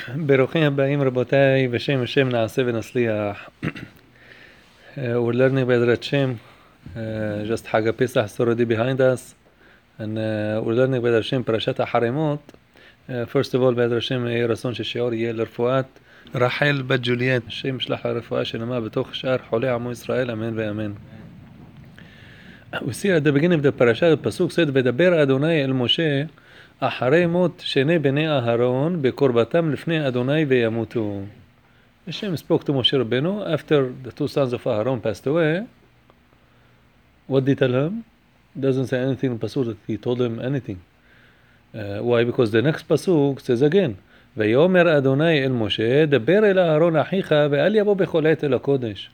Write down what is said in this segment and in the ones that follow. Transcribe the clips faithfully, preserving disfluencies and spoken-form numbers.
ברוכים הבאים רבותיי, בשם השם נעשה ונצליח. Uh, we're learning Bezrat Shem, uh, just Haga Pesach is already behind us, and uh, we're learning Bezrat Shem פרשת החרימות. Uh, first of all, Bezrat Shem יהיה רצון ששיעור יהיה לרפואת רחל בת ג'וליאט, השם ישלח לרפואה שלמה בתוך שאר חולי עמו ישראל, אמן ואמן. We see at the beginning of the parasha, the pasuk said, ודבר אדוני אל משה אחרי מות שני בני אהרון בקרבתם לפני אדוני וימותו. Hashem spoke to Moshe Rabbeinu after the two sons of Aaron passed away. What did he tell him? Doesn't say anything in pasuk that he told him anything. Uh, why? Because the next pasuk says again, ויאמר אדוני אל משה דבר אל אהרון אחיך ואל יבוא בכל עת אל הקודש.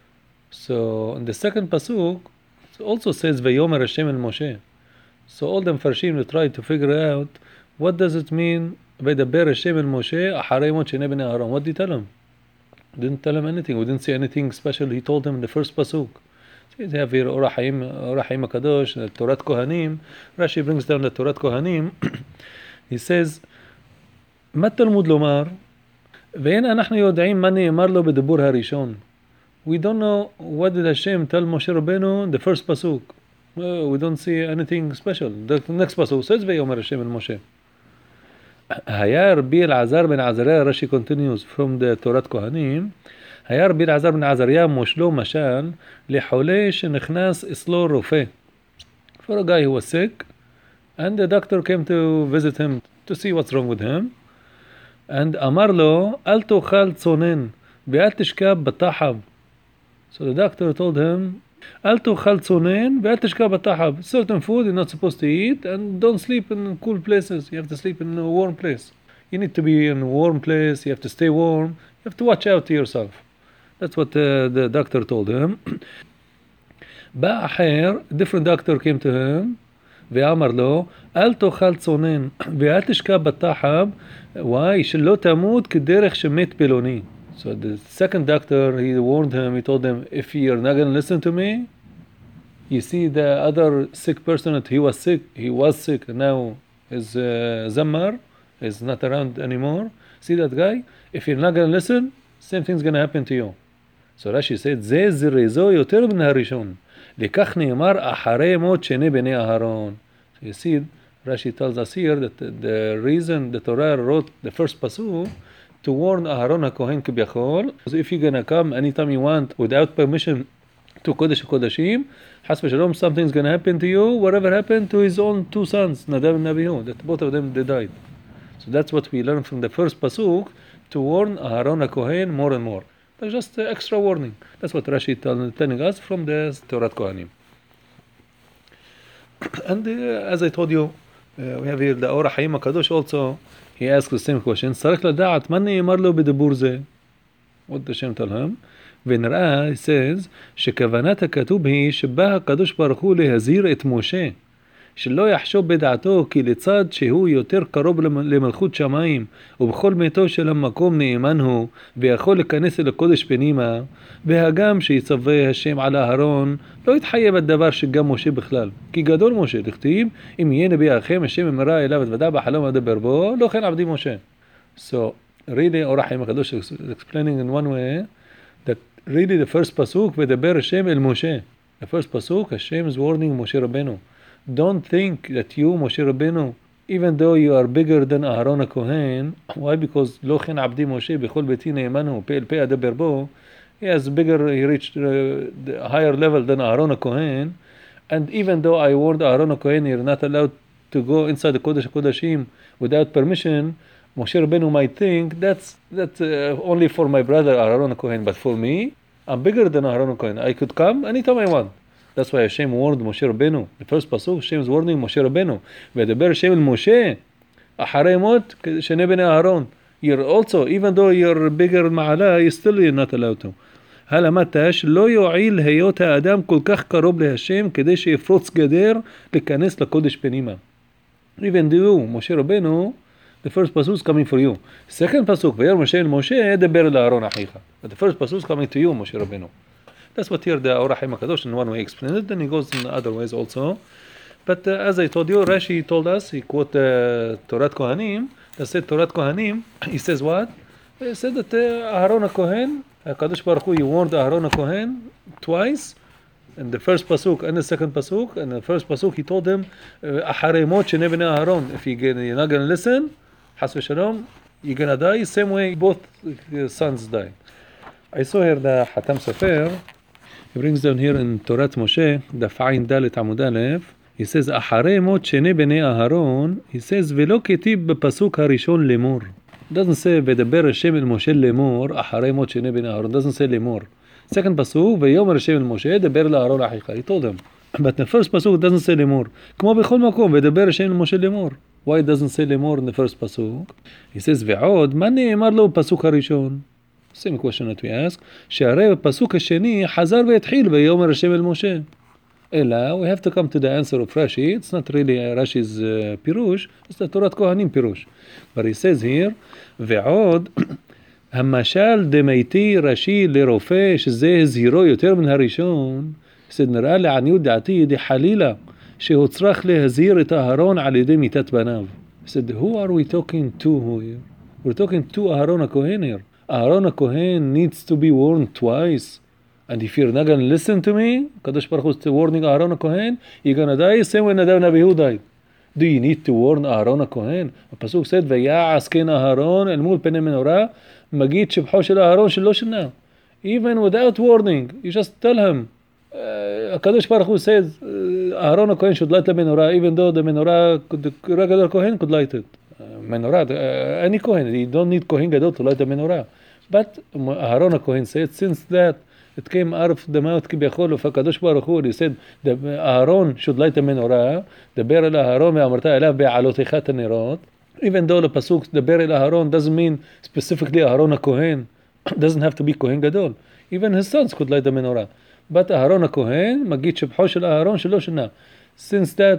So in the second pasuk it also says ויאמר Hashem אל משה. So all the מפרשים will try to figure out what does it mean וידבר השם אל משה אחרי מות שני בני אהרון. What did he tell him? Didn't tell him anything. We didn't see anything special he told him in the first pasuk. So they have here Or HaHaim, Or HaHaim HaKadosh, the Torah Kohanim. Rashi brings down the Torah Kohanim. He says, מה תלמוד לומר? ואין אנחנו יודעים מה נאמר לו בדיבור הראשון. We don't know what did Hashem tell Moshe Rabbeinu in the first pasuk. Well, we don't see anything special. The next pasuk says, ויאמר השם אל משה. היה רבי אלעזר בן עזריה, Rashi continues from the תורת כהנים, היה רבי אלעזר בן עזריה מושלו משל לחולה שנכנס אצלו רופא. For a guy who was sick, and the doctor came to visit him to see what's wrong with him, and אמר לו, אל תאכל צונן ואל תשכב בתחב. So the doctor told him, אל תאכל צונן ואל תשכב בתחב. Certain food you're not supposed to eat, and don't sleep in cool places. You have to sleep in a warm place. You need to be in a warm place. You have to stay warm. You have to watch out to yourself. That's what uh, the doctor told him. בא אחר, different doctor came to him, ואמר לו, אל תאכל צונן ואל תשכב בתחב. Why? שלא תמות כדרך שמת פלוני. So the second doctor, he warned him, he told him, if you're not going to listen to me, you see the other sick person, that he was sick, he was sick, and now his uh, Zammar is not around anymore. See that guy? If you're not going to listen, same thing's going to happen to you. So Rashi said, זה זריזו יותר מן הראשון. לכך נאמר אחרי מות שני בני אהרון. So you see, Rashi tells us here that the, the reason the Torah wrote the first pasuk to warn Aharon HaKohen כביכול, so if you're gonna come anytime you want without permission to Kodesh HaKodashim, Has v'shalom, something's gonna happen to you, whatever happened to his own two sons, Nadav and Abihu, that both of them, they died. So that's what we learn from the first pasuk, to warn Aharon HaKohen more and more. That's just uh, extra warning. That's what Rashi tell, telling us from the Torah Kohanim. And uh, as I told you, uh, we have here the Or HaHaim HaKadosh also. He asked the same question. צריך לדעת מה נאמר לו בדיבור זה? What the Shem tell him? ונראה, he says, שכוונת הכתוב היא שבא הקדוש ברוך הוא להזהיר את משה, שלא יחשוב בדעתו כי לצד שהוא יותר קרוב למלכות שמיים, ובכל מיתו של המקום נאמן הוא, ויכול להיכנס אל הקודש פנימה, והגם שיצווה השם על אהרון, לא יתחייב הדבר שגם משה בכלל. כי גדול משה, לכתיב, אם יהיה נביא אחם, השם אמרה אליו את ודע בחלום אדבר בו, לא כן עבדי משה. So, really, Or HaHaim HaKadosh is explaining in one way, that really the first pasuk, ודבר השם אל משה. The first pasuk, Hashem is warning Moshe Rabbeinu. Don't think that you, Moshe Rabbeinu, even though you are bigger than Aharon HaKohen, why? Because lo chen abdi Moshe bechol beti ne'emanu pe el pe adaber bo, he has bigger, he reached uh, the higher level than Aharon HaKohen, and even though I warned Aharon HaKohen, you're not allowed to go inside the Kodesh HaKodashim without permission, Moshe Rabbeinu might think that's that's uh, only for my brother Aharon HaKohen, but for me, I'm bigger than Aharon HaKohen. I could come anytime I want. That's why Hashem warned Moshe Rabbeinu. The first pasuk, Hashem is warning Moshe Rabbeinu. ודבר השם אל משה, אחרי מות שני בני אהרון. You're also, even though you're bigger מעלה, you still you're not allowed to. הלמדת שלא יועיל היות האדם כל כך קרוב להשם, כדי שיפרוץ גדר, להיכנס לקודש פנימה. Even though Moshe Rabbeinu, the first pasuk is coming for you. Second pasuk, ויאמר משה אל משה, דבר אל אהרון אחיך. But the first pasuk is coming to you, Moshe Rabbeinu. That's what here the Or HaHaim HaKadosh in one way explained it, then he goes in other ways also. But uh, as I told you, Rashi told us, he quote uh, Torah Kohanim, that said Torah Kohanim, he says what? He said that uh, Aharon HaKohen, HaKadosh Baruch Hu, he warned Aharon HaKohen twice, in the first pasuk and the second pasuk. And the first pasuk he told him, Acharei mot shnei bnei Aharon, if you're not going to listen, Has v'shalom, you're going to die, same way both sons die. I saw here the Hatam Sofer, he brings down here in Torah Moshe, the Fa'in Dalet Amud Aleph, he says, Acharei mot shnei bnei Aharon, he says, V'lo ketib b'pasuk harishon lemor. Doesn't say, V'daber Hashem el Moshe lemor, Acharei mot shnei bnei Aharon. Doesn't say lemor. Second pasuk, V'yomer Hashem el Moshe, Daber la'Aharon achicha. He told him. But the first pasuk doesn't say lemor. K'mo b'chol makom, V'daber Hashem el Moshe lemor. Why it doesn't say lemor in the first pasuk? He says, V'od, ma ne'emar lo pasuk harishon. Same question that we ask. שהרי בפסוק השני חזר והתחיל ויאמר השם אל משה. אלא, we have to come to the answer of Rashi. It's not really Rashi's uh, pirush, it's the Torah Kohanim pirush. But he says here, ועוד, המשל דמיתי ראשי לרופא שזה הזהירו יותר מן הראשון, he said, נראה לעניות דעתי דחלילה שהוצרך להזהיר את אהרון על ידי מיתת בניו. He said, who are we talking to here? We're talking to Aharon HaKohen here. Aharon HaKohen needs to be warned twice. And if you're not going to listen to me, Kadosh Baruch Hu is warning Aharon HaKohen, you're going to die same way Nadav and Abihu died. Do you need to warn Aharon HaKohen? The Pasuk said, ויעש כן אהרון אל מול פני מנורה, מגיד שבחו של אהרון שלא שינה. Even without warning, you just tell him. Uh, Kadosh Baruch Hu says, uh, Aharon HaKohen should light the menorah, even though the menorah, the regular Kohen could light it. Uh, menorah, uh, any Kohen, you don't need Kohen Gadol to light the menorah. But Aharon HaKohen said, since that it came out of the mouth כביכול of HaKadosh Baruch Hu, he said, the Aharon should light the menorah, דבר אל אהרון ואמרת אליו בעלותיך את הנרות. Even though the pasuk, דבר אל אהרון, doesn't mean specifically Aharon HaKohen, doesn't have to be Kohen Gadol. Even his sons could light the menorah. But Aharon HaKohen, מגיד שבחו של אהרון שלא שינה. Since that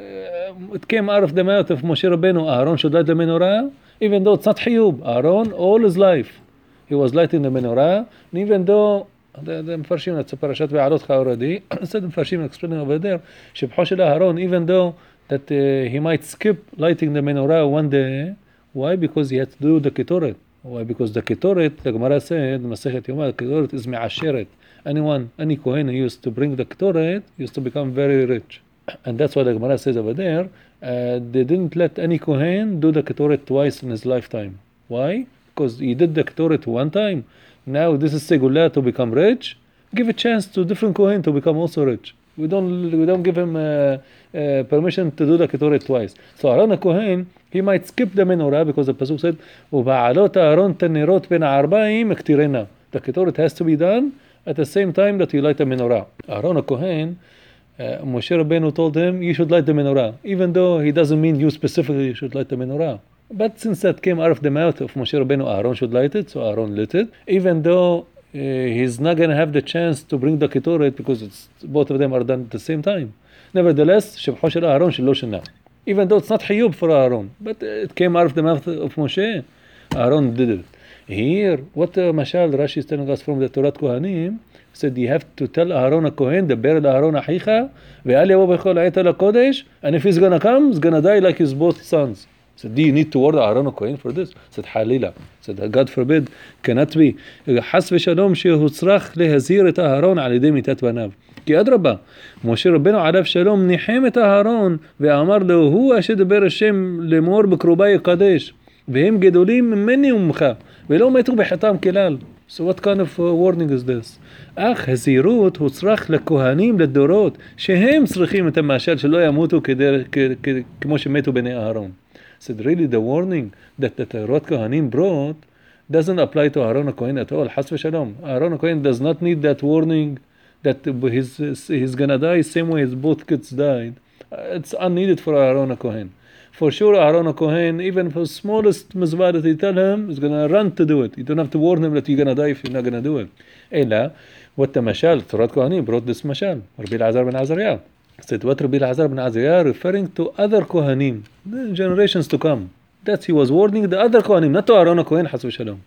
uh, it came out of the mouth of Moshe Rabbeinu, Aharon should light the menorah, even though it's not Hiyub. Aharon, all his life, he was lighting the menorah, and even though the, the Mfarshim, that's a parashat ve'alotcha already, instead of Mfarshim explaining over there, שבחו של Aharon, even though that uh, he might skip lighting the menorah one day. Why? Because he had to do the ketoret. Why? Because the ketoret, the Gemara said, Masechet Yoma, the ketoret is me'asheret. Anyone, any Kohen who used to bring the ketoret used to become very rich. And that's why the Gemara says over there, uh, they didn't let any Kohen do the ketoret twice in his lifetime. Why? Because he did the ketoret one time. Now this is segula to become rich. Give a chance to different Kohen to become also rich. We don't we don't give him uh, uh, permission to do the ketoret twice. So Aharon HaKohen, he might skip the menorah because the pasuk said, "Uba'alot Aharon tenerot ben arba'im ektirena." The ketoret has to be done at the same time that you light the menorah. Aharon HaKohen, uh, Moshe Rabbeinu told him, you should light the menorah, even though he doesn't mean you specifically should light the menorah. But since that came out of the mouth of Moshe Rabbeinu, Aharon should light it, so Aharon lit it, even though uh, he's not going to have the chance to bring the ketoret because it's, both of them are done at the same time. Nevertheless, שבחו של Aharon שלא שינה. Even though it's not Hiyub for Aharon, but it came out of the mouth of Moshe, Aharon did it. Here, what uh, Mashal Rashi is telling us from the Torah Kohanim, said you have to tell Aharon HaKohen, דבר אל אהרון אחיך, ואל יבוא בכל עת אל הקודש, and if he's going to come, he's going to die like his both sons. Said, do you need to warn Aharon HaKohen for this? Said, Halila. Said, God forbid, cannot be. חס ושלום שהוצרך להזהיר את אהרון על ידי מיתת בניו. כי אדרבה, משה רבנו עליו שלום ניחם את אהרון, ואמר לו, הוא אשר דבר השם לאמור בקרובי יקדש, והם גדולים ממני וממך, ולא מתו בחטאם כלל. So what kind of uh, warning is this? אך הזהירות הוצרך לכהנים לדורות, שהם צריכים את המשל שלא ימותו כדר, כ, כ, כמו שמתו בני אהרון. Said really the warning that the Torah Kohanim brought doesn't apply to Aharon HaKohen at all. Has v'shalom. Aharon HaKohen does not need that warning that he's, he's gonna die same way as both kids died. It's unneeded for Aharon HaKohen. For sure Aharon HaKohen, even for smallest mizvah that you tell him, is gonna run to do it. You don't have to warn him that you're gonna die if you're not gonna do it. Ela, what the mashal, Torah Kohanim brought this mashal. Rabbi Elazar ben Azariah said, what Rabbi Elazar ben Azariah referring to other Kohanim, the generations to come. That he was warning the other Kohanim, not to Aharon HaKohen, has v'shalom.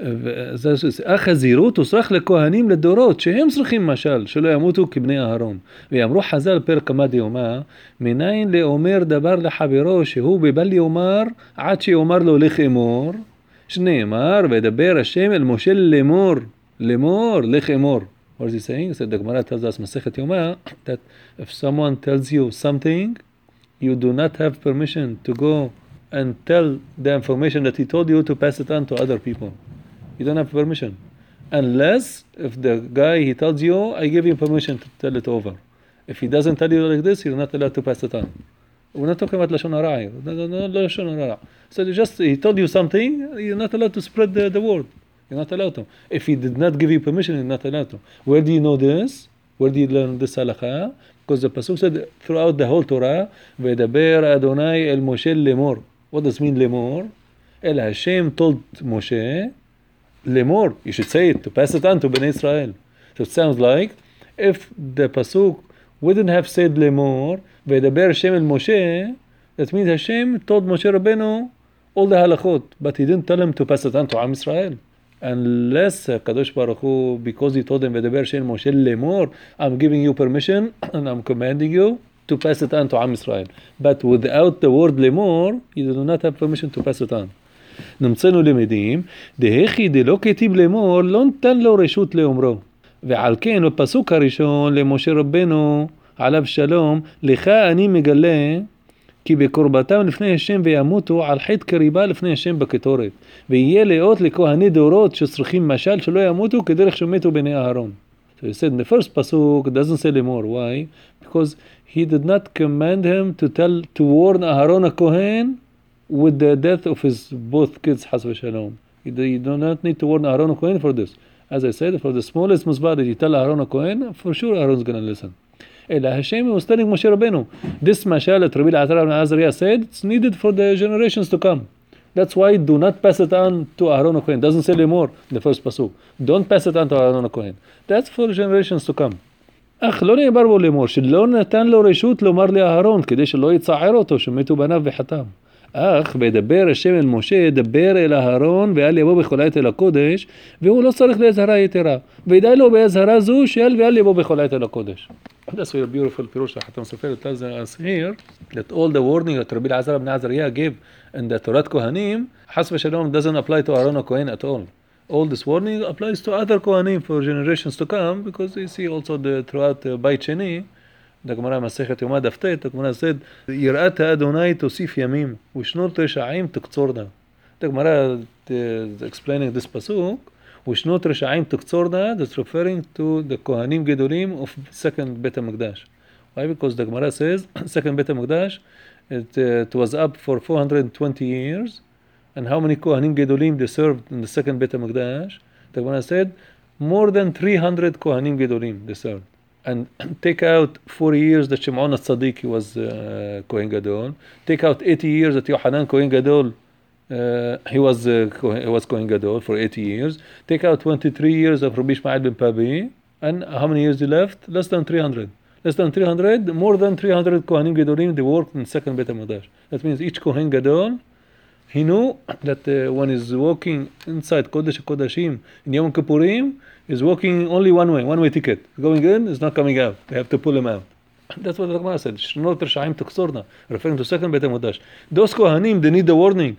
אחא זירות וסרח לכהנים לדורות שהם צריכים משל שלא ימותו כבני אהרון. ויאמרו חז"ל פרק כמה דיומא, מניין לאומר דבר לחברו שהוא בבל יאמר עד שיאמר לו לך אמור, שנאמר וידבר השם אל משה לאמור, לאמור לך אמור. What is he saying? So the Gemara tells us Masechet Yoma that if someone tells you something, you do not have permission to go and tell the information that he told you to pass it on to other people. You don't have permission. Unless if the guy he tells you, I give you permission to tell it over. If he doesn't tell you like this, you're not allowed to pass it on. We're not talking about Lashon Hara. No, no, no, Lashon Hara. So just he told you something, you're not allowed to spread the, the word. You're not allowed to. If he did not give you permission, you're not allowed to. Where do you know this? Where do you learn this halakha? Because the pasuk said throughout the whole Torah, "Vedaber Adonai el Moshe lemor." What does it mean lemor? El Hashem told Moshe lemor. You should say it to pass it on to Bnei Israel. So it sounds like if the pasuk wouldn't have said lemor, "Vedaber Hashem el Moshe," that means Hashem told Moshe Rabbeinu all the halachot, but he didn't tell him to pass it on to Am Israel. Unless Kadosh Baruch Hu, because he told him Vedaber Hashem Moshe lemor, I'm giving you permission and I'm commanding you to pass it on to Am Israel. But without the word lemor, you do not have permission to pass it on. נמצאנו למדים, דהכי דלא כתיב לאמור, לא נתן לו רשות לאומרו. ועל כן, בפסוק הראשון למשה רבנו, עליו שלום, לך אני מגלה, כי בקורבתם לפני השם וימותו על חטא קריבה לפני השם בקטורת. ויהיה לאות לכהני דורות שצריכים משל שלא ימותו כדרך שמתו בני אהרון. So he said in the first pasuk, it doesn't say lemor. Why? Because he did not command him to tell, to warn Aharon a Kohen with the death of his both kids, Has v'Shalom. You do, you do not need to warn Aharon a Kohen for this. As I said, for the smallest musbar that you tell Aharon a Kohen, for sure Aharon's going to listen. Ela Hashem was telling Moshe Rabbeinu, this mashal that Rabbi Elazar ben Azariah said, it's needed for the generations to come. That's why do not pass it on to Aharon a Kohen. It doesn't say lemor in the first pasuk. Don't pass it on to Aharon a Kohen. That's for generations to come. אך לא נאמר בו לאמור, שלא נתן לו רשות לומר לאהרון, כדי שלא יצער אותו, שמתו בניו וחתם. אך וידבר השם אל משה, ידבר אל אהרון, ואל יבוא בכל עת אל הקודש, והוא לא צריך לאזהרה יתרה. וידע לו באזהרה זו, שאל ואל יבוא בכל עת אל הקודש. That's a beautiful pirush that Hatam Sofer tells us here, that all the warning that Rabbi Elazar ben Azariah gave in the Torah Kohanim, Has v'Shalom doesn't apply to Aaron Kohen at all. All this warning applies to other Kohanim for generations to come, because you see also the throughout uh, Beit Sheni, the Gemara Masechet Yoma Daf Tet, the Gemara said, Yirat Adonai tosif yamim, u'shnot reshaim tuktzorna. The Gemara uh, explaining this pasuk, u'shnot reshaim tuktzorna, that's referring to the Kohanim Gedolim of second Beit HaMikdash. Why? Because the Gemara says, second Beit HaMikdash, it, uh, it was up for four hundred twenty years, and how many Kohanim Gedolim they served in the second Beit HaMikdash? The Gemara said, more than three hundred Kohanim Gedolim they served. And take out forty years that Shimon HaTzadik he was uh, Kohen Gadol. Take out eighty years that Yohanan Kohen Gadol uh, he was uh, he was Kohen Gadol for eighty years. Take out twenty-three years of Rabbi Ishmael ben Pabi, and how many years he left? Less than three hundred. Less than three hundred. More than three hundred Kohanim Gedolim they worked in second Beit HaMikdash. That means each Kohen Gadol, he knew that uh, when he's walking inside Kodesh HaKodashim in Yom Kippurim, he's walking only one way, one-way ticket. Going in, is not coming out. They have to pull him out. That's what the Gemara said. Shnot Reshaim Tuksorna, referring to second Beit HaMikdash. Those Kohanim, they need the warning.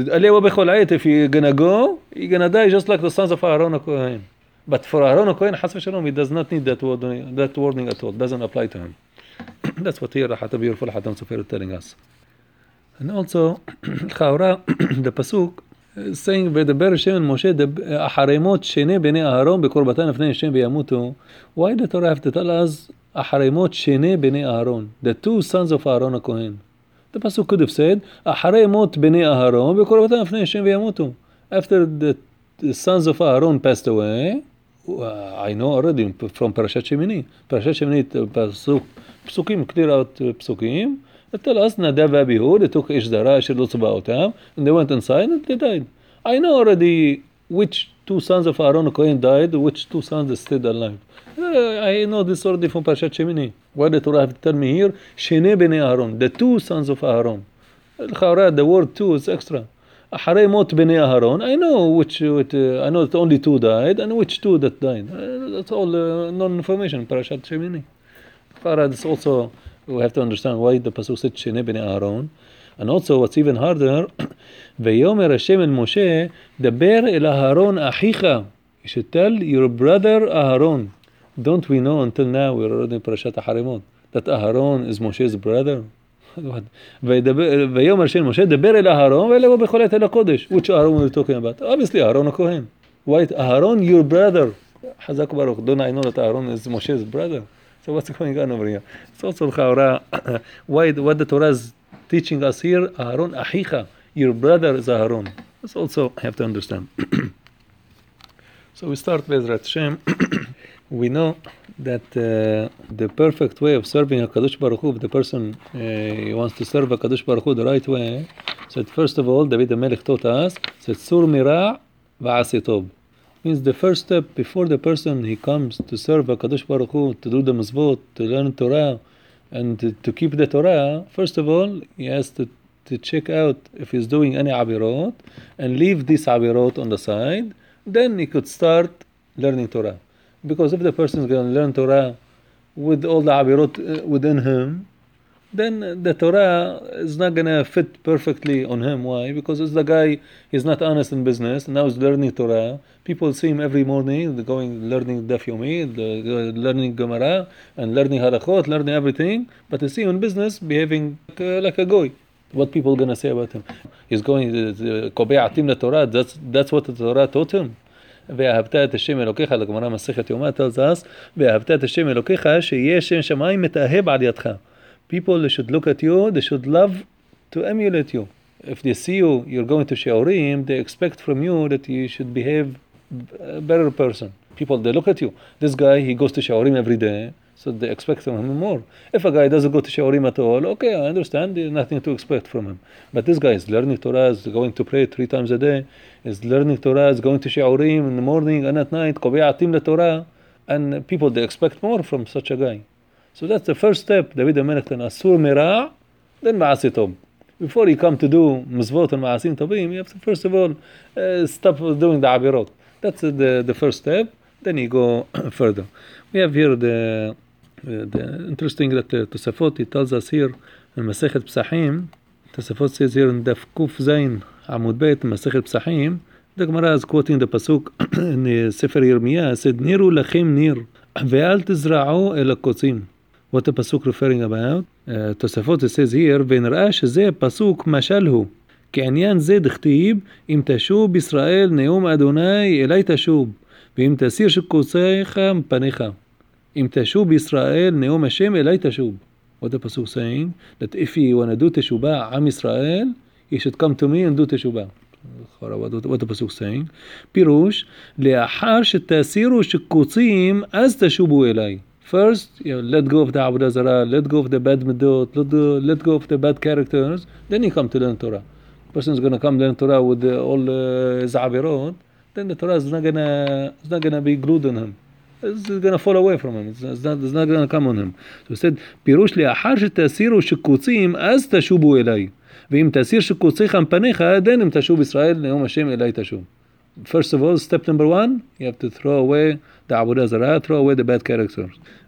If you're gonna go, you're gonna die just like the sons of Aaron Kohen. But for Aaron Kohen, Has v'Shalom, he does not need that warning, that warning at all. It doesn't apply to him. That's what here Hatam beautiful Hatam Sofer is telling us. And also, the pasuk is saying, "V'daber Hashem and Moshe acharemot shene bnei Aharon bekorbatan lefnei Hashem veyamutu." Why the Torah have to tell us acharemot shene bnei Aharon, the two sons of Aaron Kohen? The pasuk could have said acharemot bnei Aharon bekorbatan lefnei Hashem veyamutu. After the, the sons of Aaron passed away, uh, I know already from Parashat Shemini. Parashat Shemini pasuk psukim clear out uh, psukim. They tell us Nadav Abihu, they took Ish Dara, Asher Lo Tzbaotam, and they went inside and they died. I know already which two sons of Aaron Kohen died, which two sons stayed alive. Uh, I know this already from Parashat Shemini. Why the Torah have to tell me here? Shene bnei Aaron, the two sons of Aaron. The word two is extra. אחרי מות בני אהרון, I know which, which uh, I know that only two died, and which two that died. Uh, that's all uh, non-information, Parashat Shemini. It's also, we have to understand why the Pasuk said Shene bnei Aaron. And also, what's even harder, ויאמר השם אל משה, דבר אל אהרון אחיך. You should tell your brother Aharon. Don't we know until now, we're already in Parashat HaHarimot, that Aharon is Moshe's brother? ויאמר השם משה, דבר אל אהרון, ואלה בחולת אל הקודש. Which Aharon are we talking about? Obviously, Aharon HaKohen. Why? Aharon, your brother. Chazak Baruch. Don't I know that Aharon is Moshe's brother? So what's going on over here? It's also why what the Torah is teaching us here, Aharon Achicha, your brother is Aharon. That's also have to understand. So we start with Bezrat Hashem. We know that uh, the perfect way of serving HaKadosh Baruch Hu, if the person uh, wants to serve HaKadosh Baruch Hu the right way, so first of all, David HaMelech taught us, so Sur Mira' v'Asi Tov. Means the first step before the person he comes to serve HaKadosh Baruch Hu, to do the mitzvot, to learn Torah, and to, to keep the Torah, first of all, he has to, to check out if he's doing any abirot, and leave this abirot on the side, then he could start learning Torah. Because if the person is going to learn Torah with all the abirot within him, then the Torah is not going to fit perfectly on him. Why? Because it's the guy, he's not honest in business, and now he's learning Torah. People see him every morning, they're going, learning Daf Yomi, the, learning Gemara, and learning Halachot, learning everything, but they see him in business behaving like a, like a goy. What people are going to say about him? He's going, Kobei Atim the Torah, that's, that's what the Torah taught him. ואהבת את השם אלוקיך, לגמרא מסכת יומא tells us, ואהבת את השם אלוקיך, שיהיה שם שמיים מתאהב על ידך. People should look at you, they should love to emulate you. If they see you, you're going to Shiurim, they expect from you that you should behave a better person. People, they look at you. This guy, he goes to Shiurim every day, so they expect from him more. If a guy doesn't go to Shiurim at all, okay, I understand, there's nothing to expect from him. But this guy is learning Torah, is going to pray three times a day, is learning Torah, is going to Shiurim in the morning and at night, Kobei Atim the Torah, and people, they expect more from such a guy. So that's the first step. David HaMelech and Asur Mira', then Ma'asi Tov. Before you come to do Mizvot and Ma'asim Tovim, you have to first of all uh, stop doing the Abirot. That's the, the first step. Then you go further. We have here the, uh, the interesting that uh, Tosafot, he tells us here in Masechet Psachim, Tosafot says here in Daf Kuf Zayin Amud Beit, Masechet Psachim, the Gemara is quoting the Pasuk in the Sefer Yirmiyah, said, Niru lachem nir, ve'al tizra'u el hakotzim. What the Pasuk referring about? Uh, Tosafot says here, ונראה שזה פסוק משל הוא, כעניין זה דכתיב, אם תשוב ישראל נאום אדוני אלי תשוב, ואם תסיר שקוציך מפניך. אם תשוב ישראל נאום השם אלי תשוב. What the Pasuk saying? That if you want to do teshubah, Am Israel, you should come to me and do teshubah. What the Pasuk saying? פירוש, לאחר שתסירו שקוצים, אז תשובו אלי. First, you know, let go of the Avodah Zarah, let go of the bad midot, let, go, let go of the bad characters, then you come to learn Torah. Person is going to come learn Torah with the, all uh, his Avirot, then the Torah is not going to it's not going to be glued on him. It's going to fall away from him. It's, it's not, it's not going to come on him. So he said, פירוש לאחר שתסירו שקוצים, אז תשובו אליי. ואם תסיר שקוציך מפניך, then אם תשוב ישראל, נאום השם אליי תשוב. First of all, step number one, you have to throw away the Avodah Zarah, throw away the bad characters.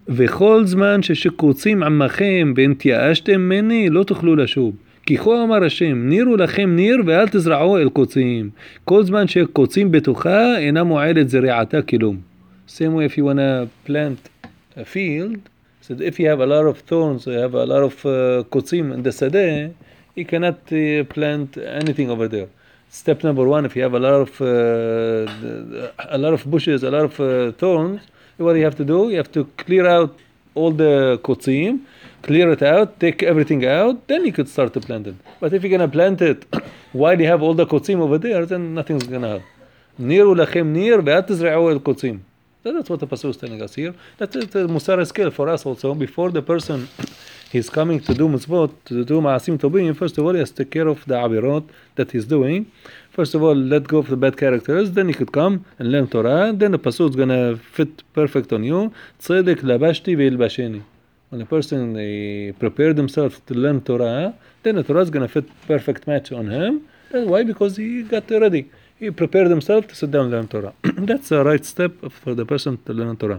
וכל זמן ששקוצים עמכם והתייאשתם ממני, לא תוכלו לשוב. כי כה אמר השם, נירו לכם ניר ואל תזרעו אל קוצים. כל זמן שקוצים בתוכה, אינה מועלת זריעתה כלום. Same way if you want to plant a field, so if you have a lot of thorns, you have a lot of uh, קוצים in the sadeh, you cannot uh, plant anything over there. Step number one, if you have a lot of uh, a lot of bushes, a lot of uh, thorns, what you have to do, you have to clear out all the kotzim, clear it out, take everything out, then you could start to plant it. But if you're going to plant it while you have all the kotzim over there, then nothing's going to happen. Niru lachem nir ve'at tizra'u el kotzim. That's what the Pasuk is telling us here. That's a musar skill for us also. Before the person he's coming to do mitzvot, to do ma'asim tovim, first of all, he has to take care of the abirot that he's doing. First of all, let go of the bad characters, then he could come and learn Torah, then the Pasuk is going to fit perfect on you. Tzedek labashti ve'ilbasheni. When a person he prepared himself to learn Torah, then the Torah is going to fit perfect match on him, And why? Because he got ready. He prepared himself to sit down and learn Torah. That's the right step for the person to learn Torah.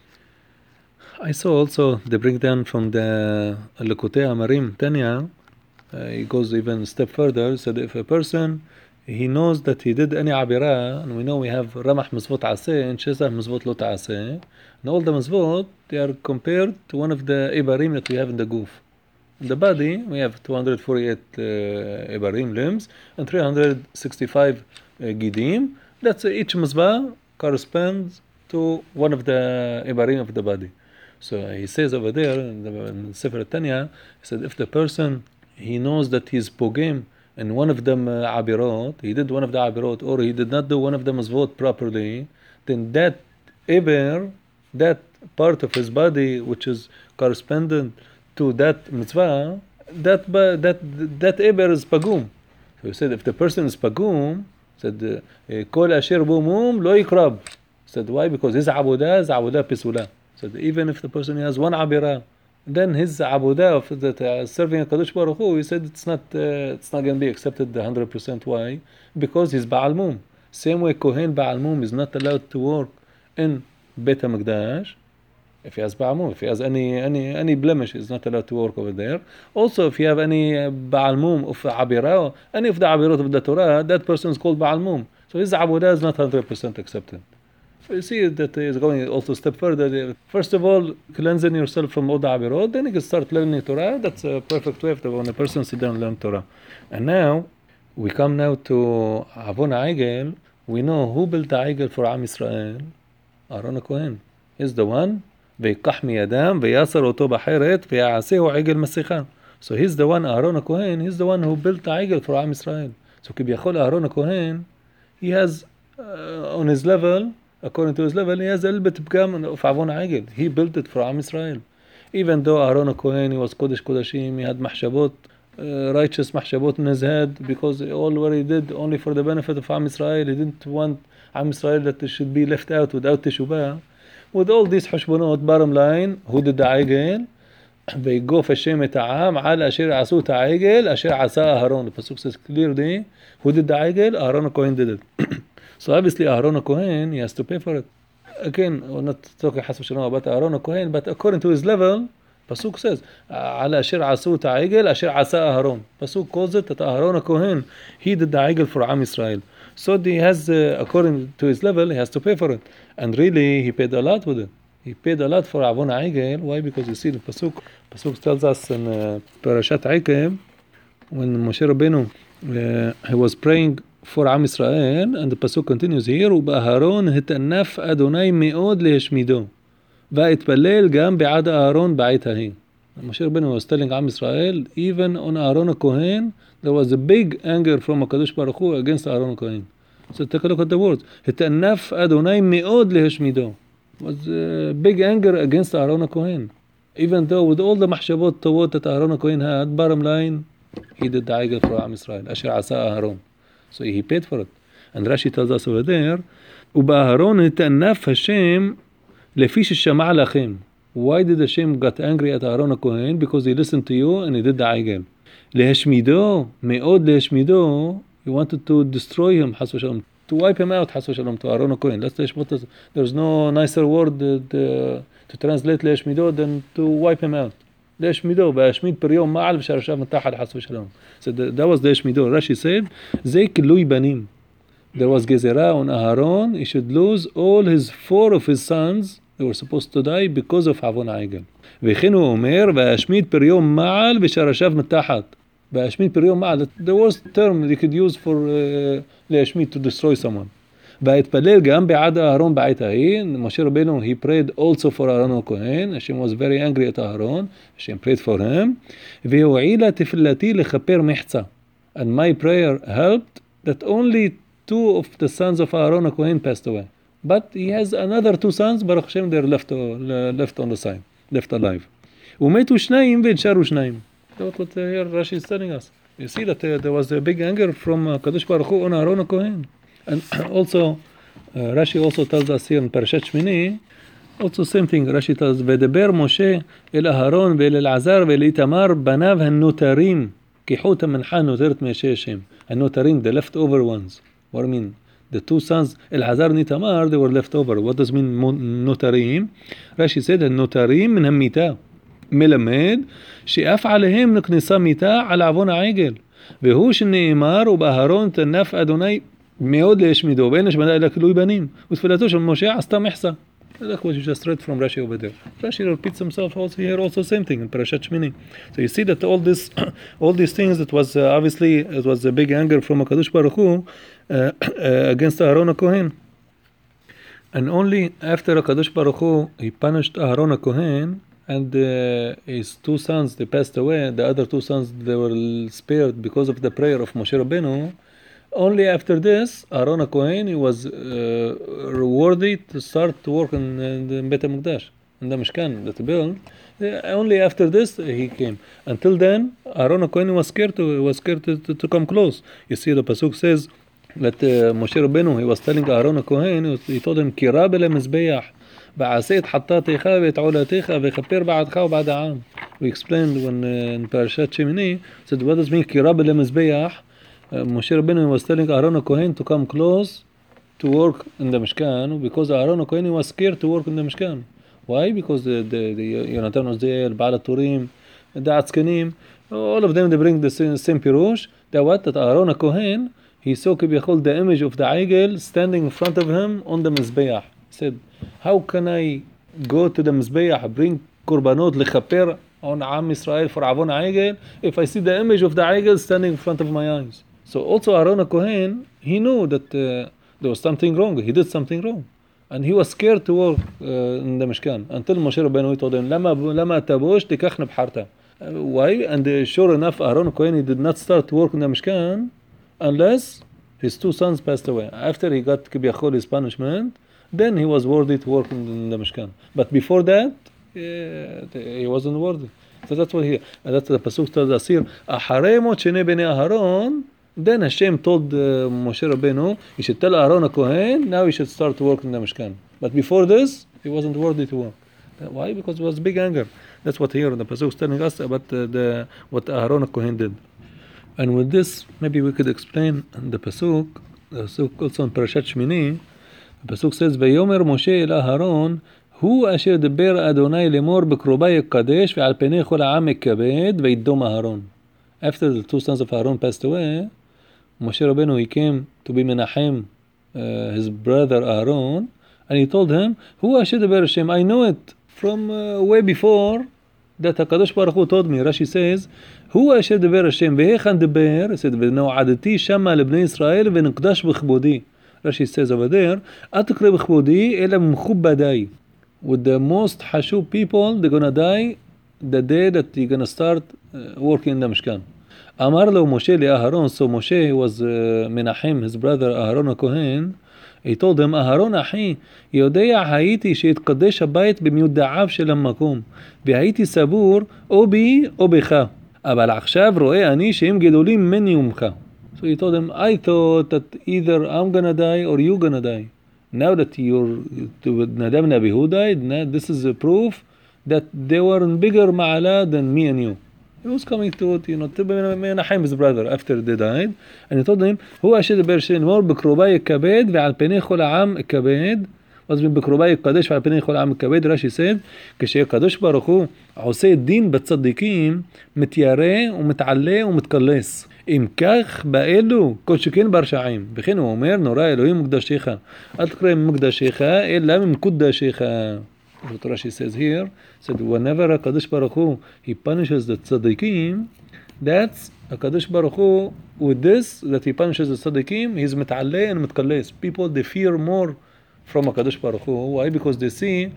I saw also the breakdown from the Likutei Amarim Tanya. Uh, he goes even a step further. Said if a person he knows that he did any abira, and we know we have ramah mizvot aseh and shesah mizvot lo ta'aseh, and all the mizvot they are compared to one of the ibarim that we have in the goof. In the body we have two hundred forty-eight uh, ibarim limbs and three hundred sixty-five uh, gidim. That's uh, each mizvah corresponds to one of the ibarim of the body. So he says over there in the, in the Sefer Tanya, he said if the person he knows that he's pogem and one of them uh, abirot, he did one of the abirot, or he did not do one of them mizvot properly, then that iber, that part of his body which is correspondent to that mitzvah, that that that iber is pagum. So he said if the person is pagum, said kol asher bo mum lo yikrab. Said why? Because his abudah is abudah pisula. Said even if the person has one abira, then his abudah of that uh, serving a Kadosh Baruch Hu, he said it's not uh, it's not going to be accepted one hundred percent. Why? Because he's Baal Mum. Same way Kohen Baal Mum is not allowed to work in Beit HaMikdash. If he has Baal Mum, if he has any any any blemish, he's not allowed to work over there. Also, if you have any uh, Baal Mum of Abira, any of the Abirot of the Torah, that person is called Baal Mum. So his abudah is not one hundred percent accepted. So you see that he's going also a step further. First of all, cleansing yourself from all the abirot, then you can start learning Torah. That's a perfect way for when a person sit down and learn Torah. And now, we come now to Avon Aigel. We know who built the Aigel for Am Yisrael. Aaron Kohen. He's the one. ויקח מידם ויסר אותו בחירת ויעשהו עגל מסכה. So he's the one, Aaron Kohen, he's the one who built the Aigel for Am Yisrael. So כביכול Aaron Kohen, he has uh, on his level, according to his level, he has a little bit of Avon Aigel. He built it for Am Yisrael. Even though Aaron Kohen, he was Kodesh Kodashim, he had mahshabot, uh, righteous mahshabot in his head, because all what he did only for the benefit of Am Yisrael. He didn't want Am Yisrael that they should be left out without teshuvah. With all these חשבונות, bottom line, who did the העגל? ויגוף השם את העם על אשר עשו את העגל, אשר עשה אהרון. The pasuk says clearly, who did the העגל? Aaron Kohen did it. So obviously Aaron Kohen, he has to pay for it. Again, we're not talking حسب شنو about Aaron Kohen, but according to his level, pasuk says, على أشر عصوا تعجل أشر عصا أهرون. Pasuk calls it that Aaron Kohen, he did the عجل for Am Yisrael. So he has, uh, according to his level, he has to pay for it. And really, he paid a lot with it. He paid a lot for Avon Aigel. Why? Because you see the pasuk. Pasuk tells us in uh, Parashat Aikev, when Moshe Rabbeinu uh, he was praying for Am Yisrael, and the pasuk continues here, ובאהרון התענף אדוני מאוד להשמידו, והתפלל גם בעד אהרון בעת ההיא. Moshe Rabbeinu was telling Am Yisrael, even on Aaron Kohen, there was a big anger from HaKadosh Baruch Hu against Aaron Kohen. So take a look at the words. התענף אדוני מאוד להשמידו. Was a big anger against Aaron Kohen. Even though with all the mahshabot toward that Aaron Kohen had, bottom line, he did the עגל for Am Yisrael. אשר עשה אהרון. So he paid for it. And Rashi tells us over there, ובאהרון התענף השם לפי ששמע לכם. Why did Hashem got angry at Aaron Kohen? Because he listened to you and he did the עגל. להשמידו, מאוד להשמידו, he wanted to destroy him, حسب شلom, to wipe him out, حسب شلom, to Aaron Kohen. Let's say, there's no nicer word to, to translate להשמידו than to wipe him out. להשמידו, והשמיד פריום מעל ושרשיו מתחת, حسب شلom. So that was להשמידו. Rashi said, זה כילוי בנים. There was gezerah on Aaron, he should lose all his four of his sons. They were supposed to die because of Avon Aigel. וכן הוא אומר, והשמיד פריום מעל ושרשיו מתחת. והשמיד פריום מעל, the worst term you could use for uh, להשמיד, to destroy someone. והתפלל גם בעד אהרון בעת ההיא. משה רבנו, he prayed also for Aaron Kohen. Hashem was very angry at Aaron. Hashem prayed for him. והועילה תפילתי לכפר מחצה. And my prayer helped that only two of the sons of Aaron Kohen passed away. But he has another two sons, Baruch Hashem, they're left, uh, left on the side, left alive. ומתו שניים ונשארו שניים. That's what uh, here Rashi is telling us. You see that uh, there was a big anger from uh, Kadosh Baruch Hu on Aaron Kohen. And also, uh, Rashi also tells us here in Parashat Shmini, also same thing, Rashi tells, ודבר משה אל אהרון ואל אלעזר ואל איתמר בניו הנותרים, כי חוט המנחה נותרת מישי השם. النوتاريم the leftover ones. What do I mean? The two sons العذار نيتامار they were left over. What does mean نوتاريم? راشي said النوتاريم من هم ميتا ملمد שאפעליהם נקנסה מיתה על עוון העגל והוא שנאמר ובאהרון תנף אדוני מאוד להשמידו ואין השמדה אלא כלוי בנים ותפילתו של משה עשתה מחסה. That's what you just read from Rashi over there. Rashi repeats himself also here, also same thing in Parashat Shmini. So you see that all this, all these things, it was uh, obviously it was a big anger from HaKadosh Baruch Hu uh, uh, against Aaron HaKohen. And only after HaKadosh Baruch Hu, he punished Aaron HaKohen and uh, his two sons, they passed away. The other two sons, they were spared because of the prayer of Moshe Rabbeinu. Only after this, Aaron HaKohen, he was uh, worthy to start to work in, in the Beit HaMikdash, in the Mishkan, that he built. Only after this he came. Until then, Aaron HaKohen was scared to was scared to, to, to come close. You see, the pasuk says that uh, Moshe Rabbeinu, he was telling Aaron HaKohen, he told him, "Kira bele mizbeach, ba'aseit hattatecha ve'et'olatecha ve'chaper ba'adcha u'ba'ad ha'am." We explained when uh, in Parashat Shemini, said what does mean Kira bele mizbeach? Uh, Moshe Rabbeinu was telling Aaron HaKohen to come close to work in the Mishkan because Aaron HaKohen was scared to work in the Mishkan. Why? Because the the, the Yonatan was there, Baal HaTurim, the Atzkanim, all of them they bring the same, same pirush. That what? That Aaron HaKohen, he saw Kibyachol the image of the Eigel standing in front of him on the Mizbeach. He said, how can I go to the Mizbeach, bring Korbanot lechaper on Am Israel for Avon Eigel if I see the image of the Eigel standing in front of my eyes? So also Aaron HaKohen, he knew that uh, there was something wrong. He did something wrong. And he was scared to work uh, in the Mishkan. Until Moshe Rabbeinu told him, لما لما تبوش تكخن بحارته. Why? And uh, sure enough, Aaron HaKohen, he did not start to work in the Mishkan unless his two sons passed away. After he got Kibyachol his punishment, then he was worthy to work in, in the Mishkan. But before that, uh, he wasn't worthy. So that's what he, that's the pasuk tells us here. אחרי מות שני בני אהרון, then Hashem told uh, Moshe Rabbeinu, you should tell Aaron HaKohen, now he should start to work in the Mishkan. But before this, he wasn't worthy to work. Why? Because it was big anger. That's what here the pasuk is telling us about uh, the what Aaron HaKohen did. And with this, maybe we could explain the pasuk. The pasuk also in Parashat Shmini. The pasuk says, "Vayomer Moshe el Aharon, hu asher deber Adonai lemor b'krobay kadesh ve'al penei chol ha'am ekabed ve'idom Aharon." After the two sons of Aaron passed away, Moshe Rabbeinu, he came to be Menachem, uh, his brother Aaron, and he told him, "Who Asher Deber Hashem? I know it from uh, way before that HaKadosh Baruch Hu told me." Rashi says, "Who Asher Deber Hashem? Vehechan Deber." He said, "V'no'adati shama lebnei Israel v'nekdash b'chbodi." Rashi says over there, "Atikre b'chbodi ela m'chubadai." With the most hashub people, they're gonna die the day that you're gonna start uh, working in the Mishkan. Amar lo Moshe le Aharon. So Moshe was uh, Menachem, his brother Aaron HaKohen. He told him, Aharon אחי, יודע הייתי שיתקדש הבית במיודעיו של המקום, והייתי סבור או בי או בך, אבל עכשיו רואה אני שהם גדולים ממני ומך. So he told him, I thought that either I'm gonna die or you're gonna die. Now that you're, Nadab and Abihu died, this is a proof that they were in bigger ma'ala than me and you. He was coming to, you know, to Menachem, his brother, after they died, and he told him, "Who Asher Deber Hashem more b'krobay kabed ve'al penei chol ha'am kabed." Was mean b'krobay kadesh ve'al penei chol ha'am kabed? Rashi said, כשהקדוש ברוך הוא עושה דין בצדיקים, מתיירא ומתעלה ומתקלס. אם כך באלו, כל שכן ברשעים. וכן הוא אומר, נורא אלוהים מקדשך. אל תקרא מקדשך, אלא מקודשך. What Rashi says here, said whenever HaKadosh Baruch Hu, he punishes the tzaddikim, that's HaKadosh Baruch Hu, with this, that he punishes the tzaddikim, he's met'aleh and metkalles. People, they fear more from HaKadosh Baruch Hu. Why? Because they see,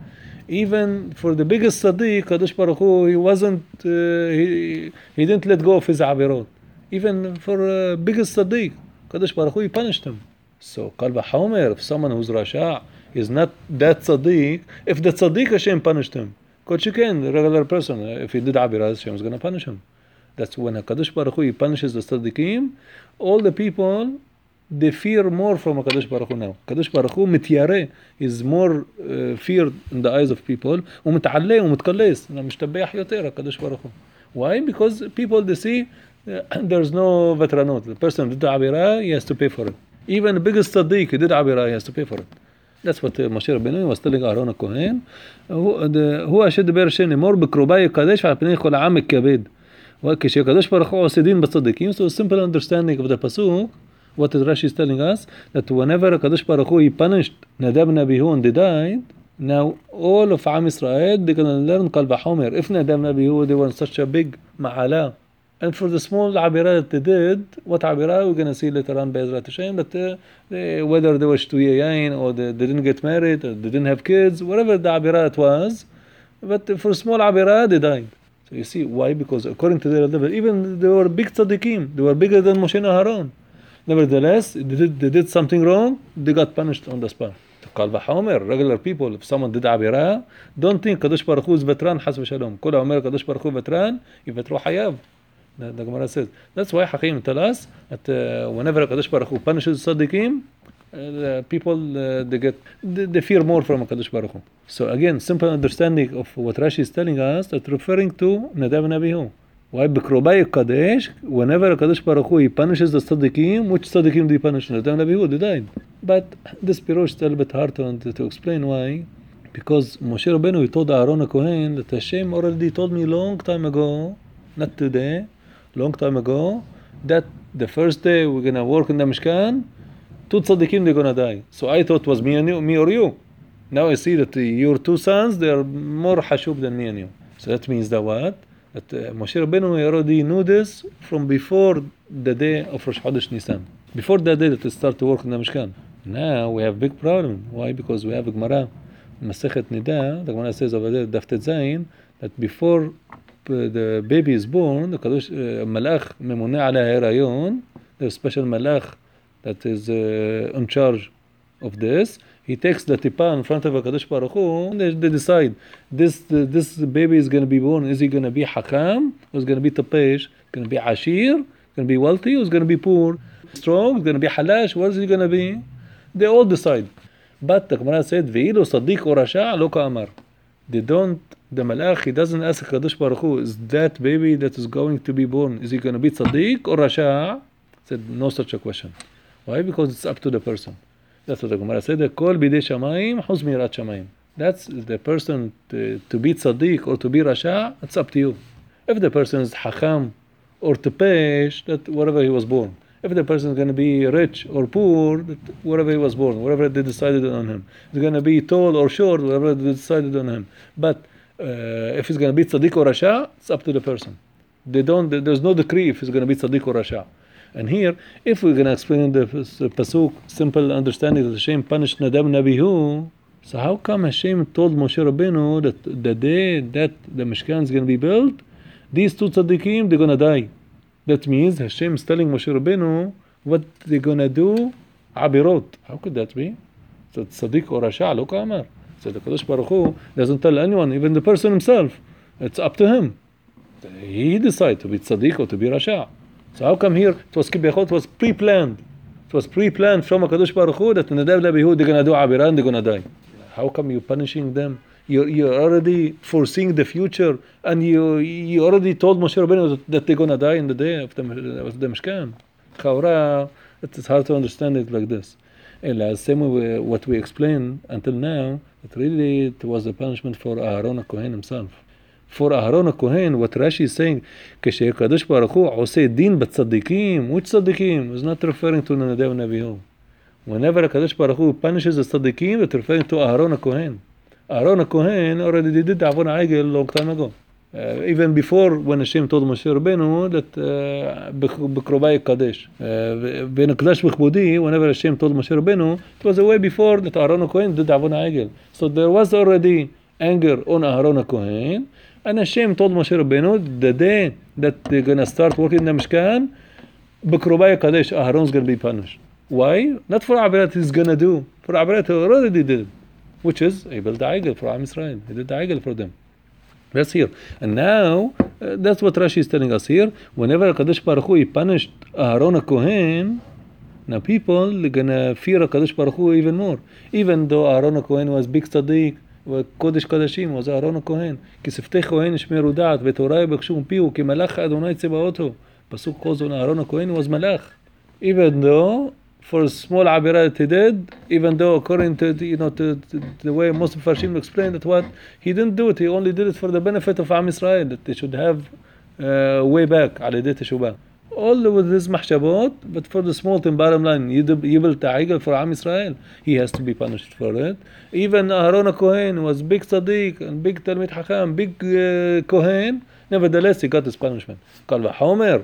even for the biggest tzaddik, HaKadosh Baruch Hu, he wasn't, uh, he, he didn't let go of his avirot. Even for the uh, biggest tzaddik, HaKadosh Baruch Hu, he punished him. So, Kal v'chomer, if someone who's rasha' is not that tzaddik, if the tzaddik Hashem punished him, because you can, the regular person, if he did avirah, Hashem is going to punish him. That's when HaKadosh Baruch Hu, he punishes the tzaddikim, all the people, they fear more from HaKadosh Baruch Hu now. HaKadosh Baruch Hu, mityareh, is more uh, feared in the eyes of people, ומתעלה ומתקלס, משתבח יותר HaKadosh Baruch Hu. Why? Because people, they see, there's no veteranot. The person who did Abirah, he has to pay for it. Even the biggest tzaddik who did Abirah, he has to pay for it. That's what uh, Moshe Rabbeinu was telling Aaron הכהן. הוא השד דבר השם לאמור בקרובי יקדש ועל פני כל העם יכבד. כשקדוש ברוך הוא עושה דין בצדיקים, so simple understanding of the pasuk, what Rashi is telling us, that whenever Kadosh Baruch Hu, he punished Nadab and Abihu and they died, now all of Am Israel, they're going to learn Kal Vachomer. If Nadab and Abihu, they were in such a big ma'ala. And for the small Abirah that they did, what Abirah we're going to see later on Be'ezrat Hashem, that uh, they, whether they were Shtuye Yain or they, they didn't get married or they didn't have kids, whatever the Abirah it was, but for small Abirah, they died. So you see, why? Because according to their level, even they were big tzaddikim, they were bigger than Moshe and Aaron. Nevertheless, they did, they did something wrong, they got punished on the spot. Kal Vachomer, regular people, if someone did Abirah, don't think Kadosh Baruch Hu is veteran, Has v'shalom. Kol ha'omer Kadosh Baruch Hu veteran, יוותרו חייו. The, the Gemara says. That's why Hakim tell us that uh, whenever Kadosh Baruch Hu punishes tzaddikim, uh, the people uh, they get they, they fear more from Kadosh Baruch Hu. So again, simple understanding of what Rashi is telling us, that referring to Nadab and Abihu. Why? B'krobai Kadesh, whenever Kadosh Baruch Hu he punishes the tzaddikim, which tzaddikim do he punish? Nadab and Abihu, they died. But this pirush is a little bit hard to, to explain why. Because Moshe Rabbeinu he told Aaron HaKohen that Hashem already told me long time ago, not today, long time ago, that the first day we're gonna work in the Mishkan, two tzaddikim they're gonna die. So I thought it was me and you, me or you. Now I see that uh, your two sons they are more hashub than me and you. So that means that what? That uh, Moshe Rabbeinu already knew this from before the day of Rosh Chodesh Nisan. Before that day that they start to work in the Mishkan. Now we have a big problem. Why? Because we have a Gemara, Masechet Nida. The Gemara says over there, Daf Tet Zayin, that before the baby is born, the Kadosh uh, Malach Memune ala Herayon, the special Malach that is uh, in charge of this, he takes the tipa in front of a Kadosh Baruch Hu, and they, they decide, this uh, this baby is going to be born, is he going to be Hakam, or is going to be Tapesh, going to be Ashir, going to be wealthy, or is going to be poor, strong, going to be Halash, what is he going to be? They all decide. But the Gemara said, Ve'ilu Sadiq or Rasha' lo ka'amar. They don't, the Malach, he doesn't ask Kadosh Baruch Hu, is that baby that is going to be born, is he going to be Tzaddik or Rasha'? Said, no such a question. Why? Because it's up to the person. That's what the Gemara said, Kol bidei shamayim, huz mirat shamayim. That's the person to, to be Tzaddik or to be Rasha', it's up to you. If the person is Hakam or Tepesh, that wherever he was born. If the person is going to be rich or poor, wherever he was born, wherever they decided on him. He's going to be tall or short, wherever they decided on him. But uh, if he's going to be tzaddik or rasha, it's up to the person. They don't. There's no decree if he's going to be tzaddik or rasha. And here, if we're going to explain the pasuk, simple understanding that Hashem punished Nadab and Abihu, so how come Hashem told Moshe Rabbeinu that the day that the Mishkan is going to be built, these two tzaddikim, they're going to die? That means Hashem is telling Moshe Rabbeinu what they're going to do, Abirot. How could that be? So Tzaddik or Rasha' lo ka'amar. So the Kadosh Baruch Hu doesn't tell anyone, even the person himself. It's up to him. He decides to be Tzaddik or to be Rasha'. So how come here it was Kibyachot, it was pre-planned. It was pre-planned from a Kadosh Baruch Hu that Nadab and Abihu, they're going to do Abirah and they're going to die. How come you're punishing them? You're, you're already foreseeing the future, and you you already told Moshe Rabbeinu that they're going to die in the day of the, of the Mishkan. Chaura, it's hard to understand it like this. And same way what we explained until now, that really it was a punishment for Aaron HaKohen himself. For Aaron HaKohen, what Rashi is saying, כשהקדוש ברוך הוא עושה דין בצדיקים, which tzadikim? Is not referring to Nadab and Abihu. Whenever הקדוש ברוך הוא punishes the tzadikim, it's referring to Aaron HaKohen. Aaron HaKohen already did Avon Aigel a long time ago. Uh, even before when Hashem told Moshe Rabbeinu that B'krobai Kadesh. V'nekdash B'chbodi, whenever Hashem told Moshe Rabbeinu, it was a way before that Aaron HaKohen did Avon Aigel. So there was already anger on Aaron HaKohen, and Hashem told Moshe Rabbeinu the day that they're going to start working in the Mishkan, B'krobai Kadesh, Aaron's going to be punished. Why? Not for Abirat he's going to do. For Abirat he already did it. Which is, he built the Aigel for Am Israel. He did the Aigel for them. That's here. And now, uh, that's what Rashi is telling us here. Whenever HaKadosh Baruch Hu, he punished Aaron HaKohen, now people are going to fear HaKadosh Baruch Hu even more. Even though Aaron HaKohen was big tzaddik, Kodesh Kodashim was Aaron HaKohen. כי שפתי כהן ישמרו דעת, ותורה יבקשו מפיהו, כי מלאך אדוני צבאות הוא. Pasuk calls on Aaron Cohen was Malach. Even though, for a small Abirah that he did, even though according to, the, you know, to, to the way most of Farshim explained it, what, he didn't do it, he only did it for the benefit of Am Israel, that they should have uh, way back, على يدي تشوبة. All with his mahshabot, but for the small thing, bottom line, Yibel Ta'igel for Am Israel, he has to be punished for it. Even Aaron Cohen was big Tzaddik, and big Talmid Hakam, big uh, Kohen, nevertheless he got his punishment. قال وحومر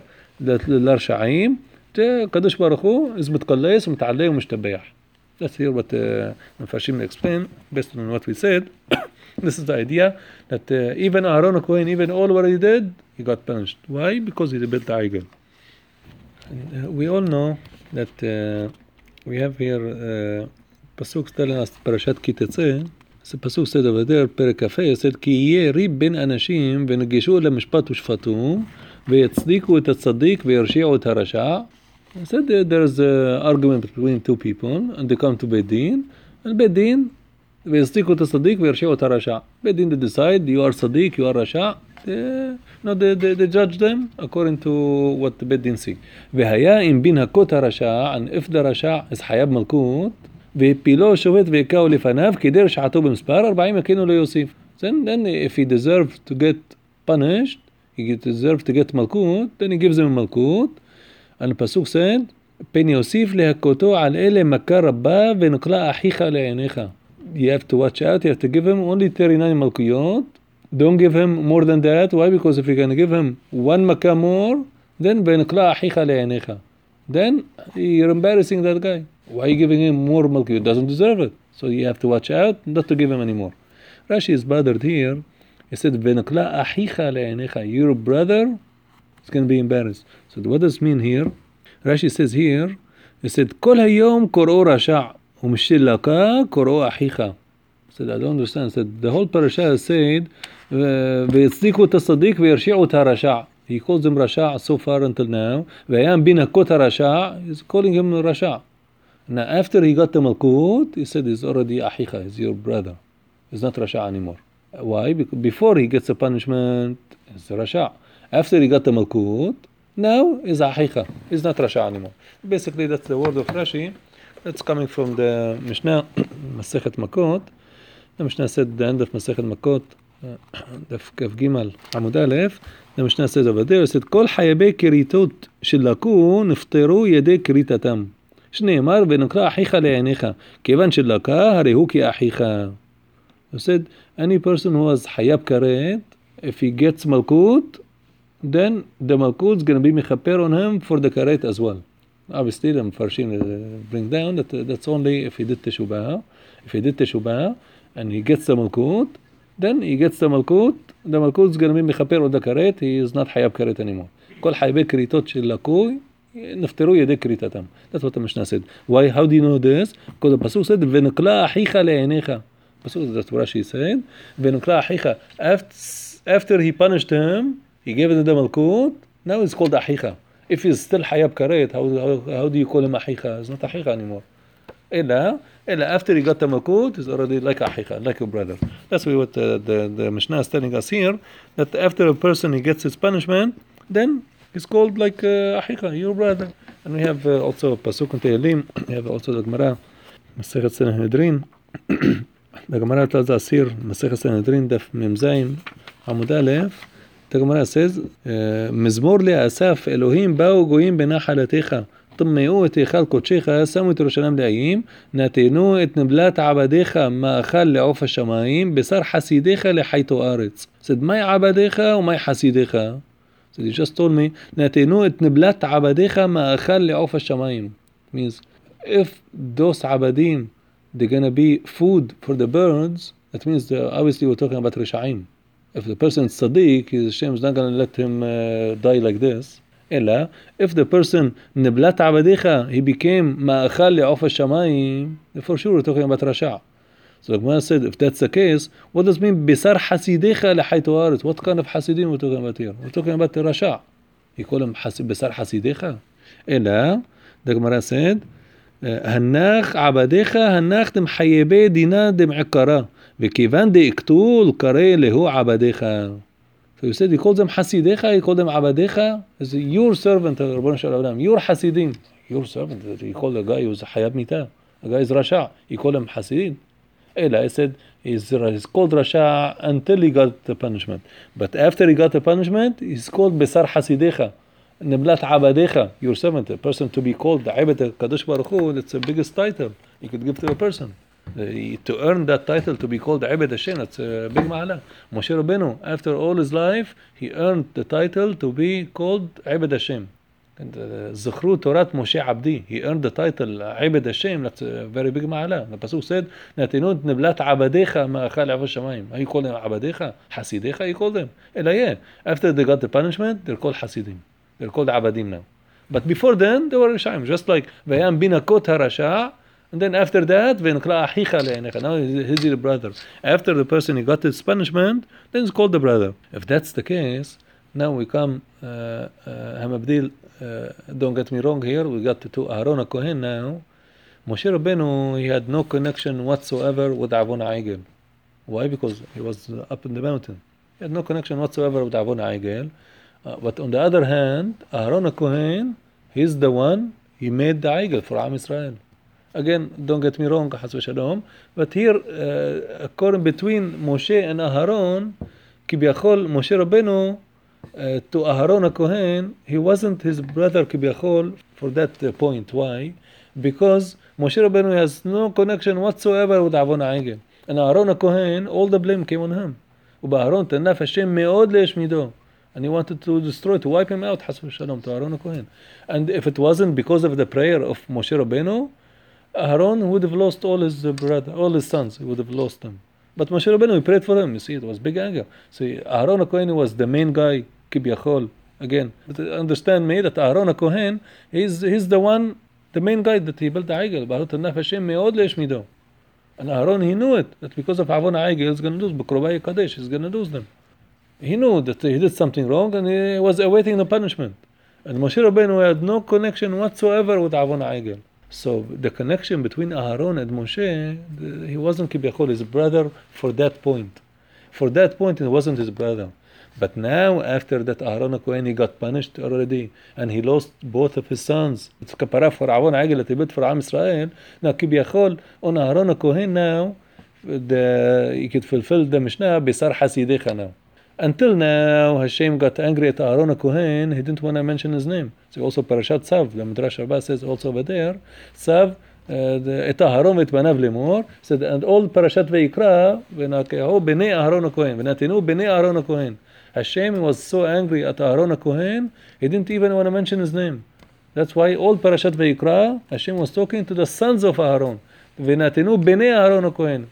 للرشعيم قدش برخو is متقليس ومتعلي ومشتبيح. Let's hear what uh, Farshim explain based on what we said. This is the idea that uh, even Aaron Cohen, even all what he did, he got punished. Why? Because he built the Eigel. And, uh, we all know that uh, we have here uh, Pasuk telling us Parashat Ki Tetzeh. So Pasuk said over there, Perek Kafeh, said כי יהיה ריב בין אנשים ונגישו למשפט ושפטו ויצדיקו את הצדיק וירשיעו את הרשע. I said there, there is an argument between two people and they come to Beit Din, and Beit Din ויצדיקו את הצדיק וירשיעו את הרשע. Beit Din they decide you are tzaddik, you are rasha. They, no, they, they, they judge them according to what the Beit Din see. והיה אם בין הכות הרשע, and if the rasha is חייב מלכות, והפילו שובת והכהו לפניו כדי רשעתו במספר ארבעים יקינו לא יוסיף. Then, then if he deserves to get punished, he deserves to get מלכות, then he gives him מלכות. And the Pasuk said, פן יוסיף להכותו על אלה מכה רבה ונקלה אחיך לעיניך. You have to watch out, you have to give him only thirty-nine מלכויות. Don't give him more than that. Why? Because if you're going to give him one מכה more, then ונקלה אחיך לעיניך. Then you're embarrassing that guy. Why are you giving him more milk? He doesn't deserve it. So you have to watch out not to give him any more. Rashi is bothered here. He said, "V'nekla achicha le'enecha." Your brother is going to be embarrassed. So what does it mean here? Rashi says here, he said, "Kol hayom kor'o rasha, u'mishilaka kor'o achicha." He said, I don't understand. He said, the whole parasha said, "V'yitzdiku tasadik v'yirshi'u tarasha." He calls him rasha so far until now. V'ayam bin hakot rasha, he's calling him rasha. Now after he got the Malkut, he said he's already Achicha, he's your brother. He's not Rasha anymore. Why? Because before he gets the punishment, he's Rasha. After he got the Malkut, now he's Achicha. He's not Rasha anymore. Basically that's the word of Rashi. That's coming from the Mishnah, Masechet Makot. The Mishnah said the end of Masechet Makot, the Kaf Gimal, Amud Aleph. The Mishnah says over there, it said, Kol hayabe kiritot shilaku nifteru yede kiritatam. שנאמר ונקרא אחיך לעיניך כיוון שלקה הרי הוא כאחיך. He said any person who has חייב karet, if he gets malkut, then the malkut is going to be mechaper on him for the karet as well. Obviously the Mfarshim bring down that that's only if he did teshubah. If he did teshubah and he gets the malkut, then he gets the malkut, the malkut is going to be mechaper on the karet, he is not חייב karet anymore. כל חייבי כריתות של לקוי נפטרו ידי כריתתם. That's what the Mishnah said. Why? How do you know this? Because the Pasuk said, ונקלה אחיך לעיניך. Pasuk, that's what Rashi said. ונקלה אחיך. After, after he punished him, he gave him the malkut, now it's called אחיך. If he's still حياب كريت, how, how, how do you call him أחיך? It's not أחיך anymore. إلا, إلا after he got the malkut, he's already like أחיך, like a brother. That's what the, the, the Mishnah is telling us here, that after a person he gets his punishment, then it's called like uh, Achicha, your brother. And we have uh, also Pasuk in Tehillim. We have also the Gemara, Masechet Sanhedrin. The Gemara tells us here, Masechet Sanhedrin, Daf Mem Zayin, Amud Aleph. The Gemara says, Mizmor le'asaf Elohim ba'u goyim benachalateicha. طمئوا את היכל קודשך, שמו את ירושלים לאיים, נתנו את נבלת עבדיך מאכל לעוף השמיים, בשר חסידיך לחייתו ארץ. said, מהי עבדיך ומהי חסידיך? So he just told me, נתנו את נבלת עבדיך מאכל לעוף השמיים. Means, if those عبدين, they're going to be food for the birds, that means obviously we're talking about Risha'im. If the person is Sadiq, Hashem is not going to let him uh, die like this. Ella, if the person نبلت عبديך, he became מאכל לעוף השמיים, for sure we're talking about Rasha. So the Gemara said, if that's the case, what does it mean, بِسَرْ حَسِيدِيخَ لَحَيْتُ أَرِض? What kind of حسيدين we're talking about here? We're talking about the Rasha. You call him بِسَرْ حَسِيدِيخَ. إلا, the Gemara said, هناخ عبديخ هناخ دم حيبي دينا دم عقرا وكيفان دي اكتول كري له عبديخ. So you said he called them Hasidecha, he called them Abadecha. It's your servant, Rabban Shalom, your Hasidim. Your servant. He called a guy who's Hayab Mita. A guy is Rasha. He called him Hasidim. Ela, I said he's, he's called Rasha until he got the punishment. But after he got the punishment, he's called Besar Hasidecha. Niblat Abadecha, your servant. A person to be called Abed Kadosh Baruch Hu, that's the biggest title you could give to a person. Uh, to earn that title to be called Abed Hashem, that's a big ma'ala. Moshe Rabbeinu, after all his life, he earned the title to be called Abed Hashem. And Zichru Torat Moshe Abdi, he earned the title Abed Hashem, that's a very big ma'ala. The Pasuk said, Natinut Niblat Abadecha Ma'achal Avo Shamayim. He called them Abadecha, Hasidecha, he called them. Elayeh. After they got the punishment, they're called Hasidim. They're called Abadim now. But before then, they were Rishaim, just like Vayam Binakot HaRasha. And then after that, now he's the brother. After the person he got his punishment, then it's called the brother. If that's the case, now we come, uh, uh, Hamabdil, uh, don't get me wrong here, we got to Aharon HaKohen now. Moshe Rabbeinu, he had no connection whatsoever with Avon HaEgel. Why? Because he was up in the mountain. He had no connection whatsoever with Avon HaEgel. Uh, but on the other hand, Aharon HaKohen, he's the one, he made the Egel for Am Israel. Again, don't get me wrong, but here, uh, according between Moshe and Aharon, Kibyachol, Moshe Rabbeinu, uh, to Aharon HaKohen, he wasn't his brother Kibyachol for that uh, point. Why? Because Moshe Rabbeinu has no connection whatsoever with Avon HaEgel. And Aharon HaKohen, all the blame came on him. ובאהרון תנף השם מאוד להשמידו. And he wanted to destroy, to wipe him out, حسب الشلום, to Aharon HaKohen. And if it wasn't because of the prayer of Moshe Rabbeinu, Aharon would have lost all his brother, all his sons. He would have lost them. But Moshe Rabbeinu, he prayed for them. You see, it was big anger. See, Aharon HaKohen was the main guy, Kibyachol. Again, but understand me that Aharon HaKohen, he's, he's the one, the main guy that he built the Egel. Baruch Tanaf Hashem me'od le'eshmido. And Aharon, he knew it, that because of Avon HaEgel, he's going to lose. B'krobay Kadesh, he's going to lose them. He knew that he did something wrong and he was awaiting the punishment. And Moshe Rabbeinu had no connection whatsoever with Avon HaEgel. So the connection between Aharon and Moshe, the, he wasn't Kibyachol, his brother for that point. For that point, he wasn't his brother. But now, after that Aharon HaKohen, he got punished already, and he lost both of his sons. It's kapara for Avon HaEgel that he built for Am Israel. Now Kibyachol, on Aharon HaKohen now, the, he could fulfill the Mishnah, Bisar Hasidecha now. Until now, Hashem got angry at Aharon HaKohen, he didn't want to mention his name. So also Parashat Tzav, the Midrash Rabbah says also over there, Tzav, et Aharon et banav lemor, said, and all Parashat Vayikra, v'nakehu b'nei Aharon HaKohen, v'natinu b'nei Aharon HaKohen. Hashem was so angry at Aharon HaKohen, he didn't even want to mention his name. That's why all Parashat Vayikra, Hashem was talking to the sons of Aharon. V'natinu b'nei Aharon HaKohen,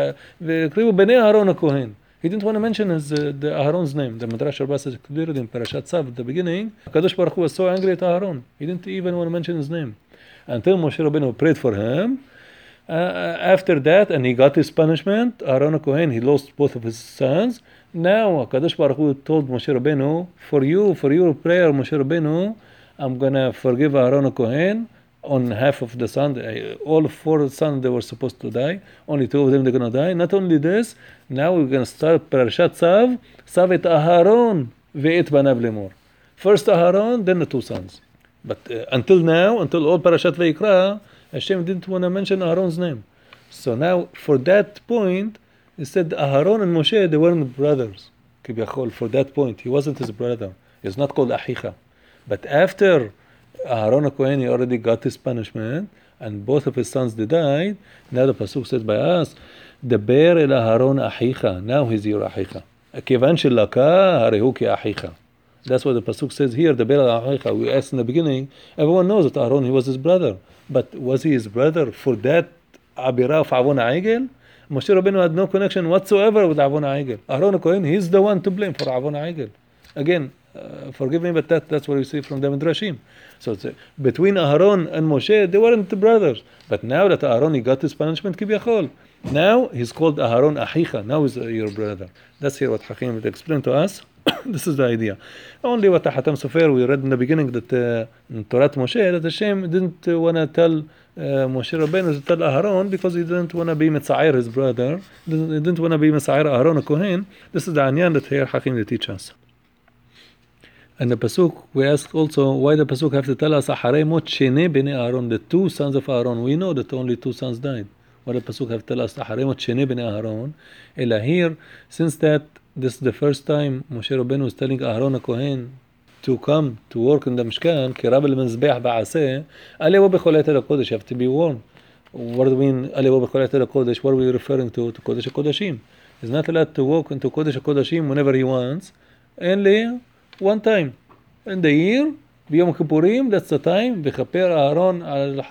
v'krivu b'nei Aharon HaKohen. He didn't want to mention his, uh, the Aharon's name. The Midrash Rabbah says clearly in Parashat Tzav at the beginning, Kadosh Baruch Hu was so angry at Aharon. He didn't even want to mention his name. Until Moshe Rabbeinu prayed for him. Uh, after that, and he got his punishment, Aharon HaKohen, he lost both of his sons. Now, Kadosh Baruch Hu told Moshe Rabbeinu, for you, for your prayer, Moshe Rabbeinu, I'm going to forgive Aharon HaKohen on half of the sons. All four sons, they were supposed to die. Only two of them, they're going to die. Not only this, now we're going to start Parashat Tzav, Tzav et Aharon ve'et banav lemor. First Aharon, then the two sons. But uh, until now, until all Parashat Vayikra, Hashem didn't want to mention Aharon's name. So now, for that point, he said Aharon and Moshe, they weren't brothers. Kibyachol, for that point, he wasn't his brother. He's not called Achicha. But after Aharon HaKohen, he already got his punishment, and both of his sons, they died. Now the Pasuk says by us, דבר אל אהרון אחיך. Now he's your אחיך. כיוון שלקה, הרי הוא כאחיך. That's what the Pasuk says here, דבר אל אחיך. We asked in the beginning, everyone knows that Aaron, he was his brother. But was he his brother for that עבירה of Avon HaEgel? Moshe Rabbeinu had no connection whatsoever with Avon HaEgel. Aharon HaKohen, he's the one to blame for Avon HaEgel. Again, uh, forgive me, but that, that's what we see from the Midrashim. So it's, uh, between Aharon and Moshe, they weren't the brothers. But now that Aharon, he got his punishment, Kibyachol. Now he's called Aharon Achicha. Now he's uh, your brother. That's here what Hakim explained to us. This is the idea. Only what Hatam Sofer, we read in the beginning that uh, in Torah Moshe, that Hashem didn't uh, want to tell Moshe Rabbeinu to tell Aharon because he didn't want to be Mitzair, his brother. He didn't want to be Mitzair Aharon Kohen. This is the Anyan that here Hakim to teach us. And the Pasuk, we ask also, why the Pasuk have to tell us, Aharei mot shene bnei Aaron, the two sons of Aaron. We know that only two sons died. Why the Pasuk have to tell us, Aharei mot shene bnei Aaron? Ela here, since that this is the first time Moshe Rabbeinu is telling Aharon Kohen to come to work in the Mishkan, כי רב למזבח בעשה, אלה בו בכל עת אל הקודש, you have to be warned. What do we mean, אלה בו בכל עת אל הקודש? What are we referring to? To Kodesh HaKodashim. He's not allowed to walk into Kodesh HaKodashim whenever he wants, only one time in the year, ביום כיפורים, that's the time, וכפר אהרון על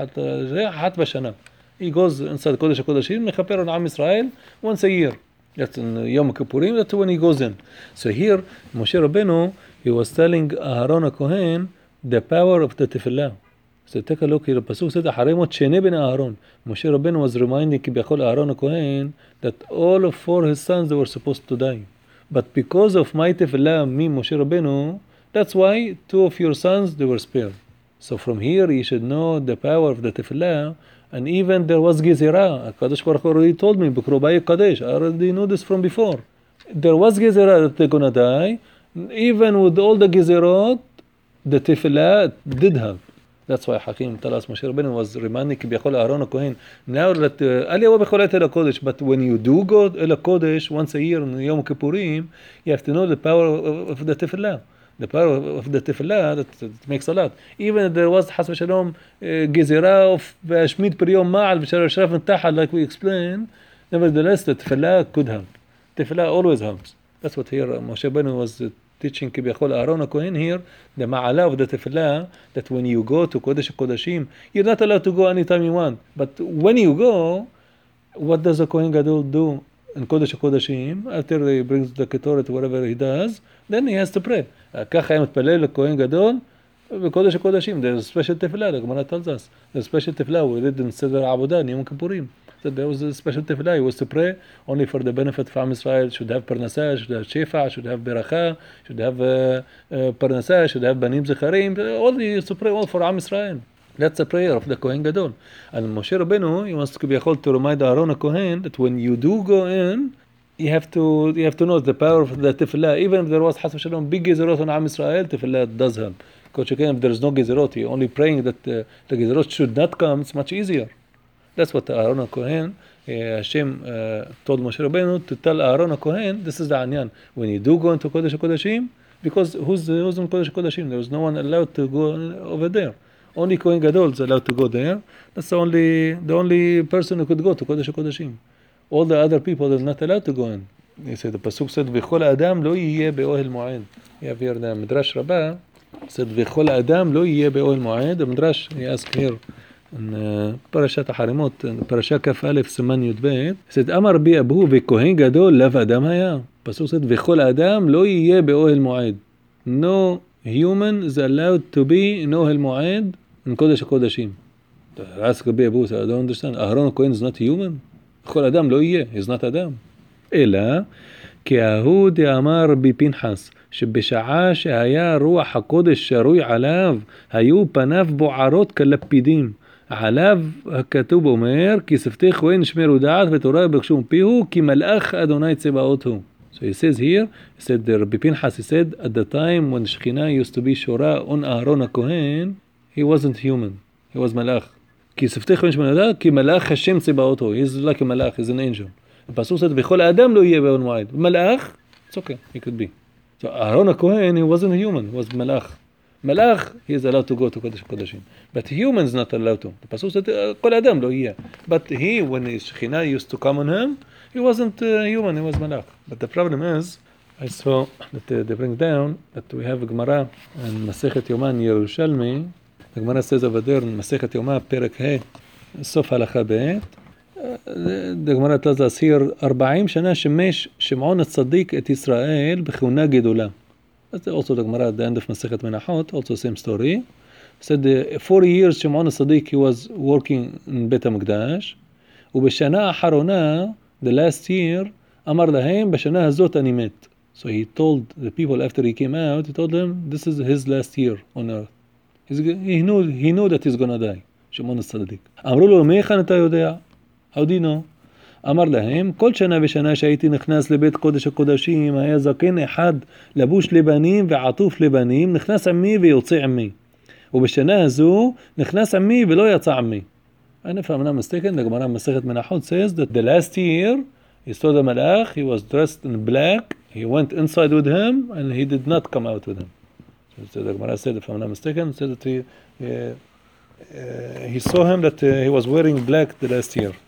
אחת בשנה. He goes inside Kodesh HaKodashim, מכפר על עם ישראל, once a year. That's in Yom Kippurim, that's when he goes in. So here, Moshe Rabbeinu, he was telling Aharon Kohen the power of the tefillah. So take a look here, the Pasuk said, Aharei mot shene bnei Aaron. Moshe Rabbeinu was reminding Kibyachol Aharon Kohen that all of four his sons, they were supposed to die. But because of my tefillah, me, Moshe Rabbeinu, that's why two of your sons, they were spared. So from here, you should know the power of the tefillah. And even there was Gezerah. HaKadosh Baruch Hu already told me, B'krubai Kadesh. I already knew this from before. There was Gezerah that they're gonna die. Even with all the Gezerot, the tefillah did help. That's why Hakim tell us, Moshe Rabbeinu was reminding Kibyachol Aharon Kohen. Now that Aliyah b'chol et el Kodesh, but when you do go el Kodesh once a year in Yom Kippurim, you have to know the power of, of the tefillah. The power of the tefillah, that, that makes a lot. Even if there was Has v'Shalom Gezerah of Shmid Priyom Ma'al v'Shar Shraf and Tahal, like we explained, nevertheless the tefillah could help. Tefillah always helps. That's what here Moshe Rabbeinu was uh, teaching Kibyachol Aharon Kohen here, the ma'ala of the tefillah, that when you go to Kodesh HaKodashim, you're not allowed to go anytime you want. But when you go, what does a Kohen Gadol do in Kodesh HaKodashim? After he brings the Ketoret, whatever he does, then he has to pray. ככה היה מתפלל לכהן גדול בקודש הקודשים. There's a special tefillah, the Gemara tells us. There's a special tefillah we did in Seder Avodah, in Yom Kippurim. So there was a special tefillah. He was to pray only for the benefit of Am Israel. Should have parnasah, should have shefa, should have beracha, should have uh, uh, parnasah, should have banim zecharim. All he used to pray all for Am Israel. That's a prayer of the Kohen Gadol. And Moshe Rabbeinu, he wants to be able to remind Aaron Kohen that when you do go in, you have to you have to know the power of the tefillah. Even if there was Has v'Shalom big gezerot on Am Israel, tefillah does help. Because again, if there is no gezerot, you're only praying that uh, the gezerot should not come. It's much easier. That's what Aaron Kohen, uh, Hashem uh, told Moshe Rabbeinu to tell Aaron Kohen. This is the anyan. When you do go into Kodesh HaKodashim, because who's who's in Kodesh HaKodashim? There was no one allowed to go over there. Only Kohen Gadol is allowed to go there. That's the only the only person who could go to Kodesh HaKodashim. All the other people are not allowed to go in. He said, the Pasuk said, V'chol Adam lo yiyeh be'ohel mo'ed. You have here the Midrash Rabbah said, V'chol Adam lo yiyeh be'ohel mo'ed. The Midrash, he asked here in uh, Parashat HaHarimot, in Parashat Kaf Aleph, Siman Yud Bet, he said, Amar bi abu v'kohen gadol lav Adam haya. Pasuk said, V'chol Adam lo yiyeh be'ohel mo'ed. No human is allowed to be in Ohel Mo'ed in Kodesh HaKodashim. Ask Rabbi Abu, I don't understand. Aharon Kohen is not human? כל אדם לא יהיה, he's not אדם. אלא, כי ההוא דאמר רבי פנחס, שבשעה שהיה רוח הקודש שרוי עליו, היו פניו בוערות כלפידים. עליו הכתוב אומר, כי שפתי כהן ישמרו דעת ותורה יבקשו מפיהו, כי מלאך אדוני צבאות הוא. So he says here, he said, the Rabbi Pinchas, he said, at the time when Shekhinah used to be Shura on Aharon HaKohen, he wasn't human, he was malach. כי שפתי כהן ישמרו דעת, כי מלאך השם צבאות הוא. He's like a malach, he's an angel. הפסוק said, וכל האדם לא יהיה באון מועד. מלאך, it's okay, he could be. So Aharon HaKohen, he wasn't a human, he was malach. Malach, he is allowed to go to Kodesh HaKodashim. But human is not allowed to. The Pasuk said, כל האדם לא יהיה. But he, when his Shekhinah used to come on him, he wasn't uh, human, he was malach. But the problem is, I saw that uh, they bring down that we have a Gemara in Masechet Yoman Yerushalmi. The Gemara says over there in Masechet Yoma, Perek He, Sof Halacha Bet. The Gemara tells us here, ארבעים שנה שימש שמעון הצדיק את ישראל בכהונה גדולה. That's also the Gemara at the end of Masechet Menachot, also same story. Said uh, forty years Shimon HaTzadik, he was working in Beit HaMikdash. ובשנה האחרונה, the last year, אמר להם, בשנה הזאת אני מת. So he told the people after he came out, he told them, this is his last year on earth. He's, he knew he knew that he's gonna die. שמעון הצדיק. אמרו לו, מאיכן אתה יודע? How do you know? אמר להם, כל שנה ושנה שהייתי נכנס לבית קודש הקודשים, היה זקן אחד לבוש לבנים ועטוף לבנים, נכנס עמי ויוצא עמי. ובשנה הזו נכנס עמי ולא יצא עמי. And if I'm not mistaken, the Gemara Masechet Menachot says that the last year he saw the malach, he was dressed in black, he went inside with him and he did not come out with him. So the Gemara said, if I'm not mistaken, said that he, uh, uh, he saw him that uh, he was wearing black the last year.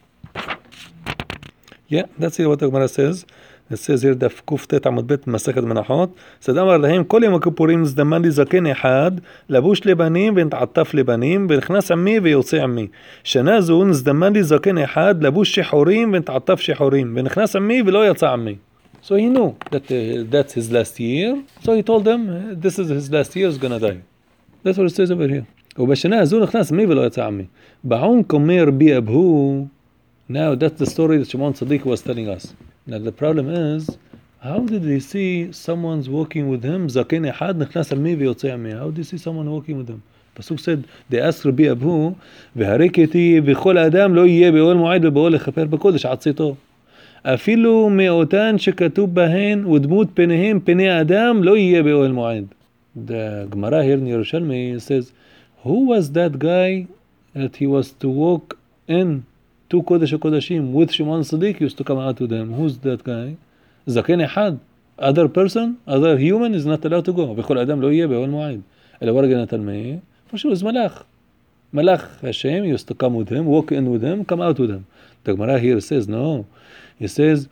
Yeah, that's what the Gemara says. It says here, דף קט עמוד ב' במסכת מנחות. סד אמר להם, כל יום הכיפורים נזדמן לי זקן אחד, לבוש לבנים ונתעטף לבנים, ונכנס עמי ויוצא עמי. שנה זו נזדמן לי זקן אחד, לבוש שחורים ונתעטף שחורים, ונכנס עמי ולא יצא עמי. So he knew that uh, that's his last year. So he told them, this is his last year, he's gonna die. That's what it says over here. ובשנה הזו נכנס עמי ולא יצא עמי. בעון קומר בי אבהו. Now that's the story that Shimon Tzaddik was telling us. Now the problem is, how did he see someone's walking with him? Zaken Ehad נכנס עמי ויוצא עמי. How did he see someone walking with him? Pasuk said, they asked Rabbi Abu, והרקתי וכל אדם לא יהיה באוהל מועד ובאוהל לכפר בקודש עד צאתו. אפילו מאותן שכתוב בהן ודמות פניהם פני אדם לא יהיה באוהל מועד. The Gemara here in Yerushalmi says, who was that guy that he was to walk in to Kodesh HaKodashim with Shimon Tzaddik used to come out to them? Who's that guy? Zaken Ehad. Other person, other human is not allowed to go. וכל אדם לא יהיה באוהל מועד. אלא ברגע נתן מי? For sure, it's Malach. Malach Hashem used to come with him, walk in with him, come out with him. The Gemara here says, no. He says,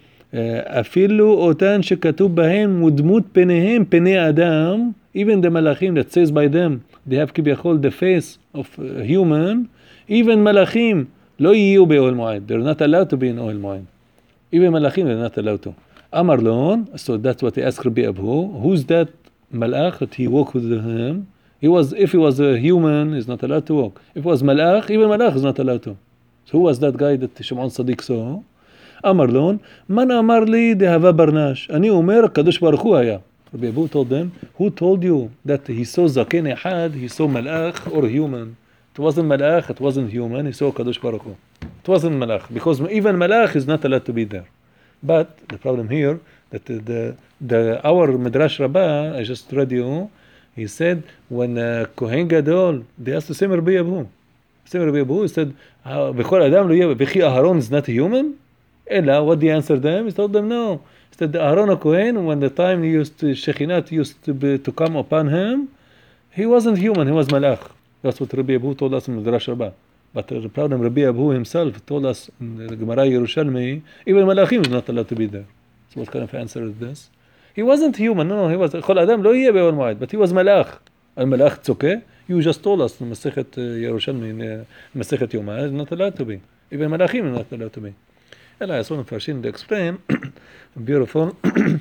אפילו אותן שכתוב בהם ודמות פניהם פני אדם, even the malachim that says by them, they have כביכול the face of a human, even malachim לא יהיו באוהל מועד. They're not allowed to be in אוהל מועד. Even malachim, they're not allowed to. אמר לו, so that's what he asked Rabbi Abu, who's that malach that he walked with him? He was, if he was a human, he's not allowed to walk. If it was malach, even malach is not allowed to. So who was that guy that Shimon Tzaddik saw? אמר לו, מן אמר לי דהבה ברנש? אני אומר, הקדוש ברוך הוא היה. Rabbi Abu told them, who told you that he saw zaken ehad, he saw malach or human? It wasn't malach, it wasn't human, he saw Kadosh Baruch Hu. It wasn't malach, because even malach is not allowed to be there. But the problem here, that the, the, the our Midrash Rabbah, I just read you, he said, when uh, Kohen Gadol, they asked the same Rabbi Abu. Same Rabbi Abu, he said, V'chol Adam lo yeh, V'chi Aharon is not a human? Ella, what did he answer them? He told them, no. He said, Aaron HaKohen, when the time he used to, Shekhinat used to, be, to come upon him, he wasn't human, he was malach. That's what Rabbi Abu told us in the Midrash Rabbah. But the problem, Rabbi Abu himself told us in the Gemara Yerushalmi, even malachim is not allowed to be there. So what kind of answer is this? He wasn't human, no, no, he was, Chol Adam lo yeh be'ol moed, but he was malach. And malach, it's okay. You just told us in Masechet Yerushalmi, in Masechet Yoma, is not allowed to be. Even malachim is not allowed to be. Ela Yasson Farshim, they explain, beautiful,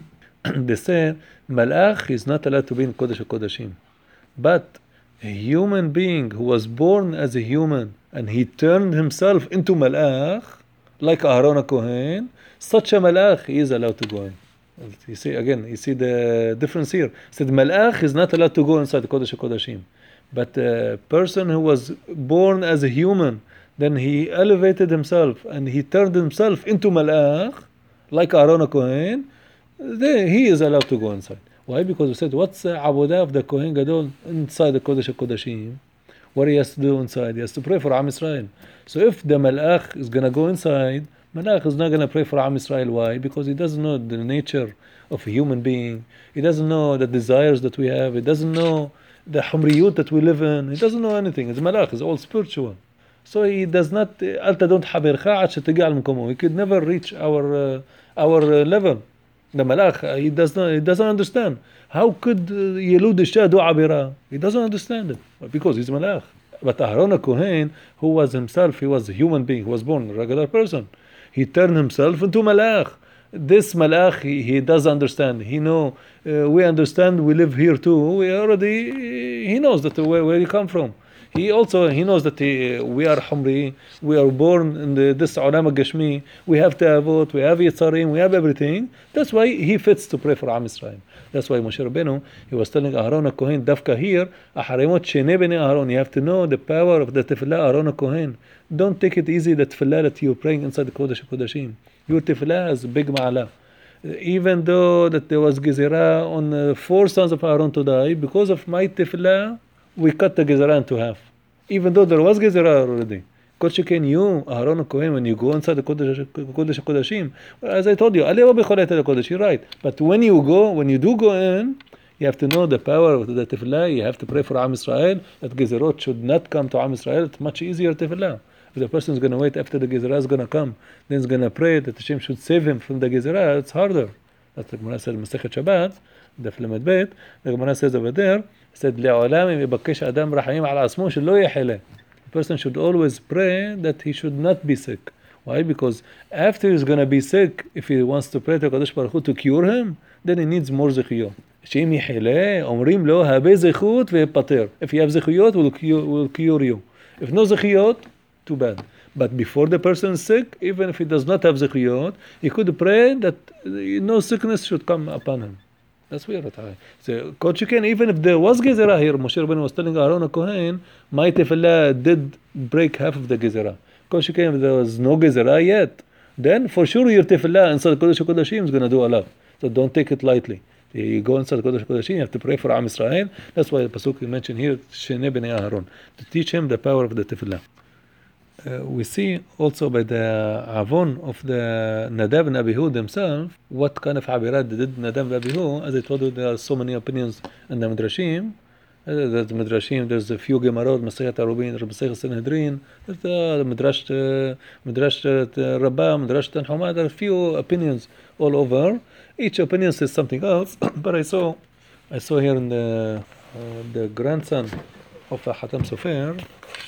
they say, malach is not allowed to be in Kodesh HaKodashim. But a human being who was born as a human and he turned himself into malach, like Aaron HaKohen, such a malach he is allowed to go in. You see, again, you see the difference here. Said malach is not allowed to go inside the Kodesh HaKodashim. But a person who was born as a human, then he elevated himself and he turned himself into malach, like Aaron HaKohen, then he is allowed to go inside. Why? Because we said, what's the avodah of the Kohen Gadol inside the Kodesh HaKodashim? What he has to do inside? He has to pray for Am Yisrael. So if the malach is going to go inside, malach is not going to pray for Am Yisrael. Why? Because he doesn't know the nature of a human being. He doesn't know the desires that we have. He doesn't know the humriyut that we live in. He doesn't know anything. It's malach. It's all spiritual. So he does not, أل تدون حبرك عاد شتجي على مقامه. He could never reach our uh, our uh, level. The malach, he does not, he doesn't understand. How could Yelud Isha do abira? He doesn't understand it because he's malach. But Aaron HaKohen, who was himself, he was a human being, he was born a regular person. He turned himself into malach. This malach, he, he does understand. He know, uh, we understand, we live here too. We already, he knows that where, where he come from. he also he knows that he, we are humri, we are born in the, this olam al-gashmi, we have ta'avot, we have yitzarim, we have everything. That's why he fits to pray for Am Israel. That's why Moshe Rabbeinu, he was telling Aaron HaKohen, Dafka here, Aharimot Shene Bnei Aaron, you have to know the power of the tefillah Aaron HaKohen. Don't take it easy, the tefillah that you're praying inside the Kodesh HaKodashim. Your tefillah has a big ma'ala. Even though that there was gezerah on uh, four sons of Aaron to die, because of my tefillah, we cut the gezerah into half. Even though there was gezerah already. Because you can, you, Aaron HaKohen, when you go inside the Kodesh Kodesh HaKodashim, as I told you, you're right. But when you go, when you do go in, you have to know the power of the tefillah. You have to pray for Am Israel, that gezerot should not come to Am Israel. It's much easier tefillah. If the person is going to wait after the gezerah is going to come, then he's going to pray that Hashem should save him from the gezerah, it's harder. That's the Gemara said in Masechet Shabbat, the Lamed Bet, the Gemara says over there, said, لِعَلَامِ يبكش أدم رحيم على اسمه شلو يحله. The person should always pray that he should not be sick. Why? Because after he's going to be sick, if he wants to pray to Kadosh Baruch Hu to cure him, then he needs more zechiyot. שאם יחלה, אומרים לו, הרבה זכות ויפטר. If you have zechiyot, we'll cure, we'll cure you. If no zechiyot, too bad. But before the person is sick, even if he does not have zechiyot, he could pray that no sickness should come upon him. That's weird. So, Coach, you can, even if there was gezerah here, Moshe Rabbeinu was telling Aaron HaKohen, my tefillah did break half of the gezerah. Coach, you can, if there was no gezerah yet, then for sure your tefillah inside Kodesh HaKodashim is going to do a lot. So don't take it lightly. You go inside Kodesh HaKodashim, you have to pray for Am Israel. That's why the pasuk you mentioned here, Shene Bnei Aaron, to teach him the power of the tefillah. Uh, we see also by the Avon of the Nadab and Abihu themselves, what kind of Abirat did Nadab and Abihu. As I told you, there are so many opinions in the Midrashim. Uh, there's Midrashim, there's a few Gemarot, Masechet Arubin, Masechet Sanhedrin, there's the Midrash, uh, Midrash uh, Rabbah, Midrash Tanhuma. There are a few opinions all over. Each opinion says something else. But I saw, I saw here in the uh, the grandson of Hatam Sofer,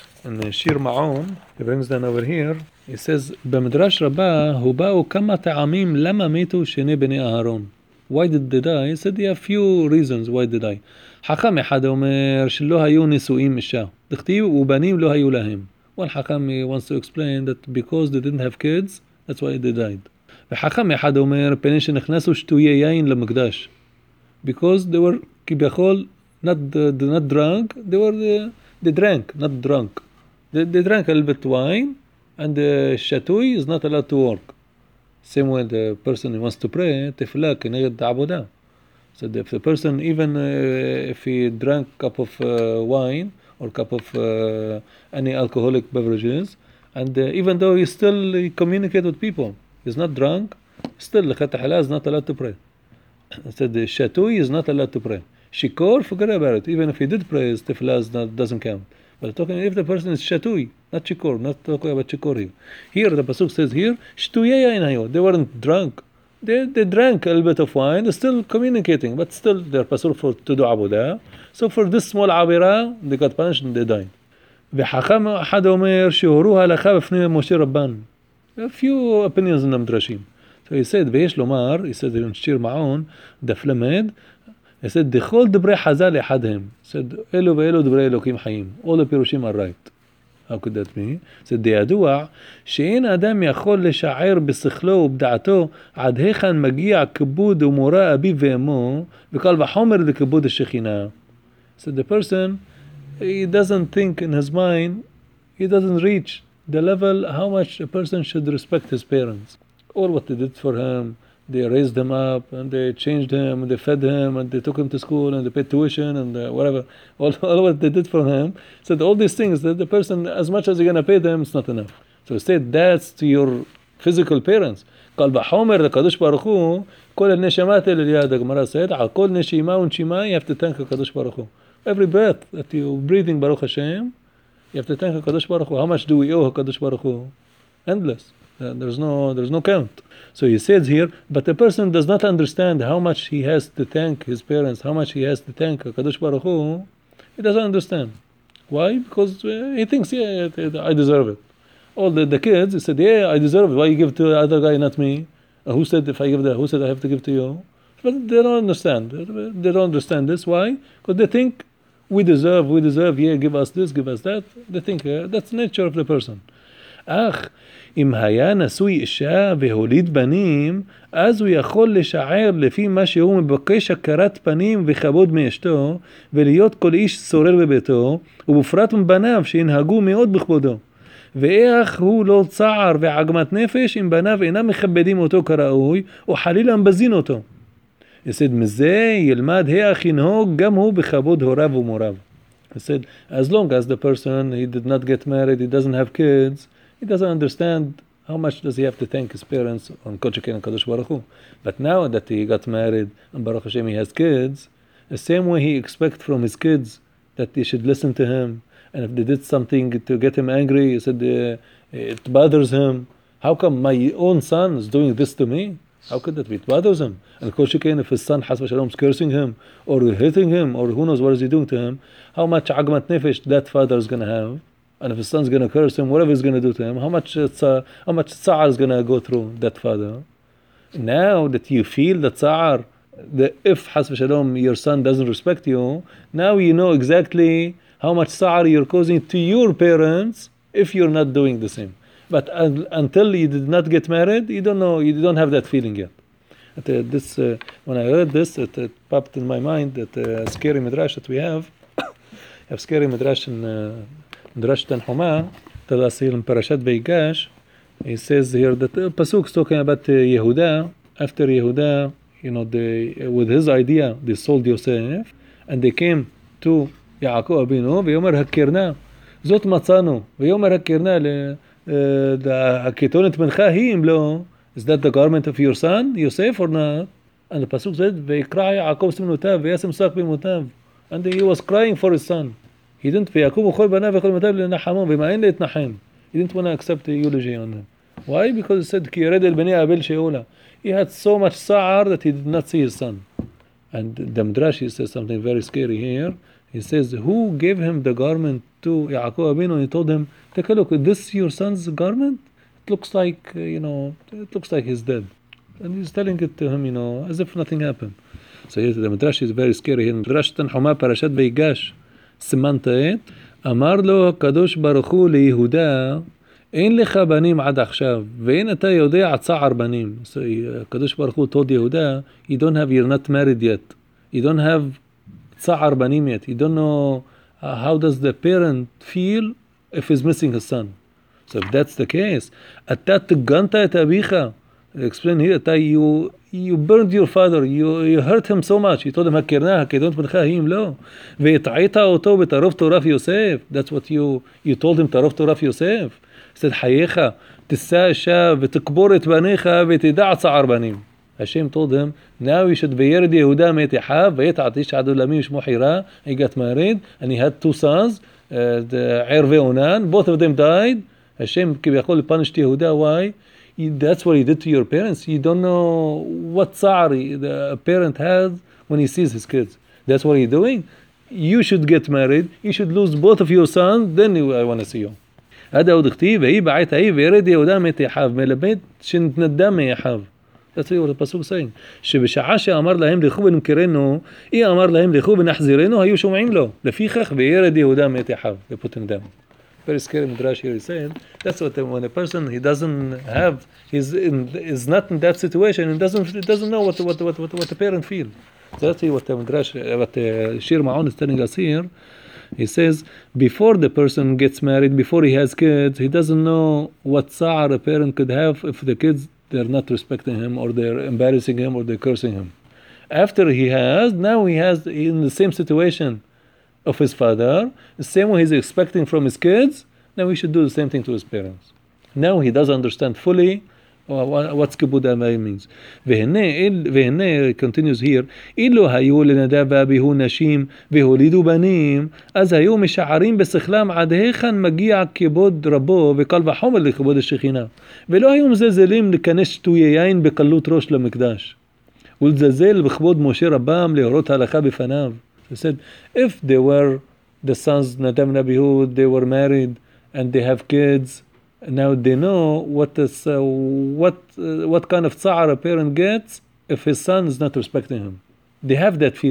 in Shir Ma'on, he brings them over here. He says, במדרש רבה, הובאו כמה טעמים למה מתו שני בני אהרון. Why did they die? He said, there are few reasons why they die. חכם אחד אומר שלא היו נשואים אישה. דכתיב, ובנים לא היו להם. One חכם wants to explain that because they didn't have kids, that's why they died. וחכם אחד אומר, פני שנכנסו שטויי יין למקדש. Because they were כביכול not, uh, not drunk, they were, uh, they drank, not drunk. They, they drank a little bit wine, and the shatui is not allowed to work. Same way the person who wants to pray, tefillah keneged avodah. So if the person, even uh, if he drank a cup of uh, wine or cup of uh, any alcoholic beverages, and uh, even though he still he communicate with people, he's not drunk, still lechat tahila is not allowed to pray. So the shatui is not allowed to pray. Shikor, forget about it. Even if he did pray, his tefillah is not, doesn't count. But talking if the person is shatui, not shikor, not talking about shikor here. Here the pasuk says here, shtuyeya inayo. They weren't drunk. They they drank a little bit of wine. They're still communicating, but still they're pasuk for to do abudah. So for this small avira, they got punished and they died. וחכם אחד אומר שהורו ההלכה בפני משה רבן. A few opinions in the Midrashim. So he said, ויש לומר, he said in שיר מעון, דף למד, he said, דכל דברי חז"ל אחד הם. He said, אלו ואלו דברי אלוקים חיים. All the פירושים are right. How could that be? He said, דידוע, שאין אדם יכול לשער בשכלו ובדעתו עד היכן מגיע כיבוד ומורא אביו ואמו, וקל וחומר לכיבוד השכינה. So the person, he doesn't think in his mind, he doesn't reach the level how much a person should respect his parents. All what they did for him, they raised him up, and they changed him, and they fed him, and they took him to school, and they paid tuition, and uh, whatever. All, all what they did for him. So all these things, that the person, as much as you're going to pay them, it's not enough. So he said, that's to your physical parents. قال بحومر القدوش باروخ هو كل النشمات اللي هذا الجمرة said على كل نشيمة ونشيمة you have to thank القدوش باروخ هو. Every breath that you breathing Baruch Hashem, you have to thank HaKadosh Baruch Hu. How much do we owe HaKadosh Baruch Hu? Endless. Uh, there's no there's no count. So he says here, but the person does not understand how much he has to thank his parents, how much he has to thank HaKadosh Baruch Hu. He doesn't understand. Why? Because uh, he thinks, yeah, I deserve it. All the, the kids, he said, yeah, I deserve it. Why you give to the other guy, not me? Uh, who said if I give that? Who said I have to give to you? But they don't understand. They don't understand this. Why? Because they think we deserve, we deserve, yeah, give us this, give us that. They think uh, that's nature of the person. אך אם היה נשוי אישה והוליד בנים, אז הוא יכול לשער לפי מה שהוא מבקש הכרת פנים וכבוד מאשתו, ולהיות כל איש שורר בביתו, ובפרט מבניו שינהגו מאוד בכבודו. ואיך הוא לא צער ועגמת נפש אם בניו אינם מכבדים אותו כראוי, או חלילה מבזין אותו. He said, מזה ילמד איך ינהוג גם הוא בכבוד הוריו ומוריו. He said, as long as the person, he did not get married, he doesn't have kids, he doesn't understand how much does he have to thank his parents on Kol Shekin and Kadosh Baruch Hu. But now that he got married and Baruch Hashem he has kids, the same way he expects from his kids that they should listen to him, and if they did something to get him angry, he said uh, it bothers him. How come my own son is doing this to me? How could that be? It bothers him. And Kol Shekin, if his son Has V'Shalom is cursing him or hitting him or who knows what is he doing to him, how much agmat nefesh that father is going to have. And if his son's going to curse him, whatever he's going to do to him, how much uh, how much tsa'ar is going to go through that father. Now that you feel the tsa'ar, that if Has V'Shalom your son doesn't respect you, now you know exactly how much tsa'ar you're causing to your parents if you're not doing the same. But uh, until you did not get married, you don't know, you don't have that feeling yet. At, uh, this, uh, when I read this, it, it popped in my mind that uh, scary midrash that we have, have scary midrash in uh, Midrash Tanhuma, the last year in Parashat Veigash. He says here that uh, Pasuk is talking about uh, Yehuda. After Yehuda, you know, they, uh, with his idea, they sold Yosef, and they came to Yaakov Abinu, ויאמר הכרנה, זאת מצאנו, ויאמר הכרנה ל... הכתונת מנחה היא אם לא, is that the garment of your son, Yosef, or not? And the Pasuk said, ויקרע יעקב סמנותיו, וישם שק במותיו. And he was crying for his son. He didn't, ויעקב וכל בניו וכל בניו לנחמו, ומאין להתנחם. He didn't want to accept the eulogy on him. Why? Because he said, כי ירד אל בני אבל שאולה. He had so much tsa'ar that he did not see his son. And the Midrash, he says something very scary here. He says, who gave him the garment to Yaakov Abinu? And he told him, take a look, is this your son's garment? It looks like, uh, you know, it looks like he's dead. And he's telling it to him, you know, as if nothing happened. So here the Midrash is very scary. Here, Midrash Tanhuma Parashat Veigash, סימן ט', אמר לו הקדוש ברוך הוא ליהודה, אין לך בנים עד עכשיו, ואין אתה יודע צער בנים. So הקדוש ברוך הוא told Yehuda, you don't have, you're not married yet. You don't have tsa'ar banim yet. You don't know uh, how does the parent feel if he's missing his son. So if that's the case, אתה תגנת את אביך. Explain here, אתה, you, you burned your father, you, you hurt him so much. You told him, הכרנה, הכדונת בנך היא אם לא. והטעית אותו בתערוף תורף יוסף. That's what you, you told him, תערוף תורף יוסף. He said, חייך, תשא אישה ותקבור את בניך ותדע צער בנים. Hashem told him, now you should וירד יהודה מת אחיו, ויתעת איש עד עולמים שמו חירה. He got married, and he had two sons, uh, the ער ואונן, both of them died. Hashem כביכול punished Yehuda. Why? He, that's what he did to your parents. You don't know what tsa'ar the parent has when he sees his kids. That's what he's doing. You should get married, you should lose both of your sons, then I want to see you. هذا هو دختي وهي بعت هي וירד יהודה מת אחיו, מלמד שנתנדם מאחיו. That's what the Pasuk is saying. שבשעה שאמר להם לכו ונמכרנו, אי אמר להם לכו ונחזירנו, היו שומעים לו. לפיכך וירד יהודה מת אחיו. They put him down. Very scary midrash here is saying. That's what the, when a person he doesn't have, he's in, is not in that situation and doesn't he doesn't know what what what what, what the parent feel. That's what the midrash, what the Shir Ma'on is telling us here. He says before the person gets married, before he has kids, he doesn't know what tsa'ar a parent could have if the kids they're not respecting him or they're embarrassing him or they're cursing him. After he has, now he has in the same situation of his father, the same way he's expecting from his kids, now he should do the same thing to his parents. Now he does understand fully what's כיבוד האב means. והנה, continues here, אילו היו לנדב ואביהו נשים והולידו בנים, אז היו משערים בשכלם עד היכן מגיע כיבוד רבו וקל וחומר לכיבוד השכינה. ולא היו מזלזלים לכנס שטויי יין בקלות ראש למקדש. ולזלזל בכבוד משה רבם להורות הלכה בפניו. He said, if they were the sons Nadav and Abihu, they were married and they have kids, now they know what is, uh, what uh, what kind of tsa'ar a parent gets if his son is not respecting him. They have that feeling.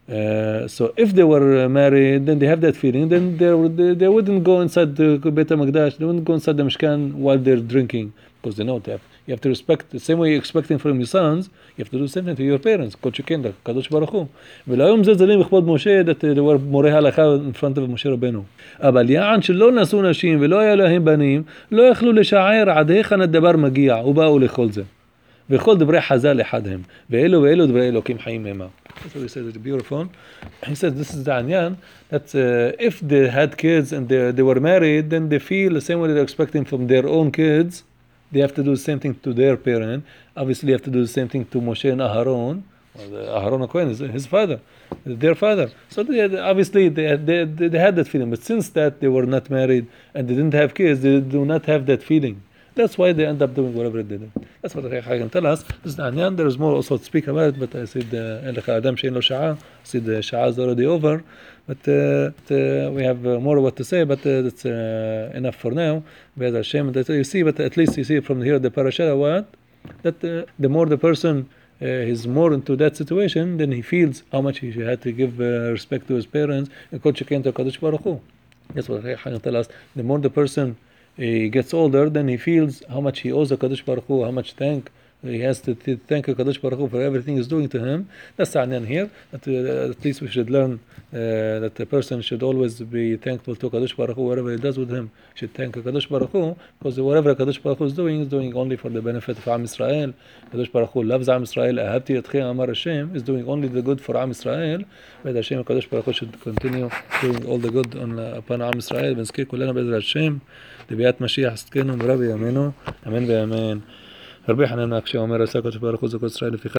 Uh, so if they were married, then they have that feeling, then they, they, they wouldn't go inside the Beit HaMikdash, they wouldn't go inside the Mishkan while they're drinking, because they know they have, you have to respect, the same way you're expecting from your sons, you have to do the same thing to your parents, כל שכן, הקדוש ברוך הוא. ולא היו מזלזלים בכבוד משה, that they were מורי הלכה in front of משה רבנו. אבל יען שלא נשאו נשים ולא היה להם בנים, לא יכלו לשער עד היכן הדבר מגיע, ובאו לכל זה. וכל דברי חז"ל אחד הם, ואלו ואלו דברי אלוקים חיים מהם. That's what he said, it's beautiful. He said this is the anyan, that uh, if they had kids and they, they were married, then they feel the same way they're expecting from their own kids, they have to do the same thing to their parent. Obviously, they have to do the same thing to Moshe and Aharon. Well, Aharon HaKohen is his father, their father. So they had, obviously they had, they, they had that feeling, but since that they were not married and they didn't have kids, they do not have that feeling. That's why they end up doing whatever they did. That's what I can tell us. This is the Anyan. There is more also to speak about it, but I said, Adam Shein Lo Sha'a. I said, the Sha'a is already over. But uh, uh, we have uh, more what to say, but uh, that's uh, enough for now. Be'ez Hashem, that you see, but at least you see from here the parasha, what? That uh, the more the person uh, is more into that situation, then he feels how much he had to give uh, respect to his parents. And Kol Sheken to HaKadosh Baruch Hu. That's what I can tell us. The more the person he gets older, then he feels how much he owes HaKadosh Baruch Hu, how much thank he has to th- thank HaKadosh Baruch Hu for everything he's doing to him. That's the Anyan here. That, uh, at least we should learn uh, that the person should always be thankful to HaKadosh Baruch Hu. Whatever he does with him, he should thank HaKadosh Baruch Hu, because whatever HaKadosh Baruch Hu is doing, is doing only for the benefit of Am Yisrael. HaKadosh Baruch Hu loves Am Yisrael. Ahavti Etchem Amar Hashem is doing only the good for Am Yisrael. But Hashem HaKadosh Baruch Hu should continue doing all the good on, uh, upon Am Yisrael. ונזכיר כולנו בעזרת השם לביאת משיח צדקנו ומרב ימינו, אמן ואמן. רבי חנן הקשה אומר, עשה הקדוש ברוך הוא זכות ישראל לפיכך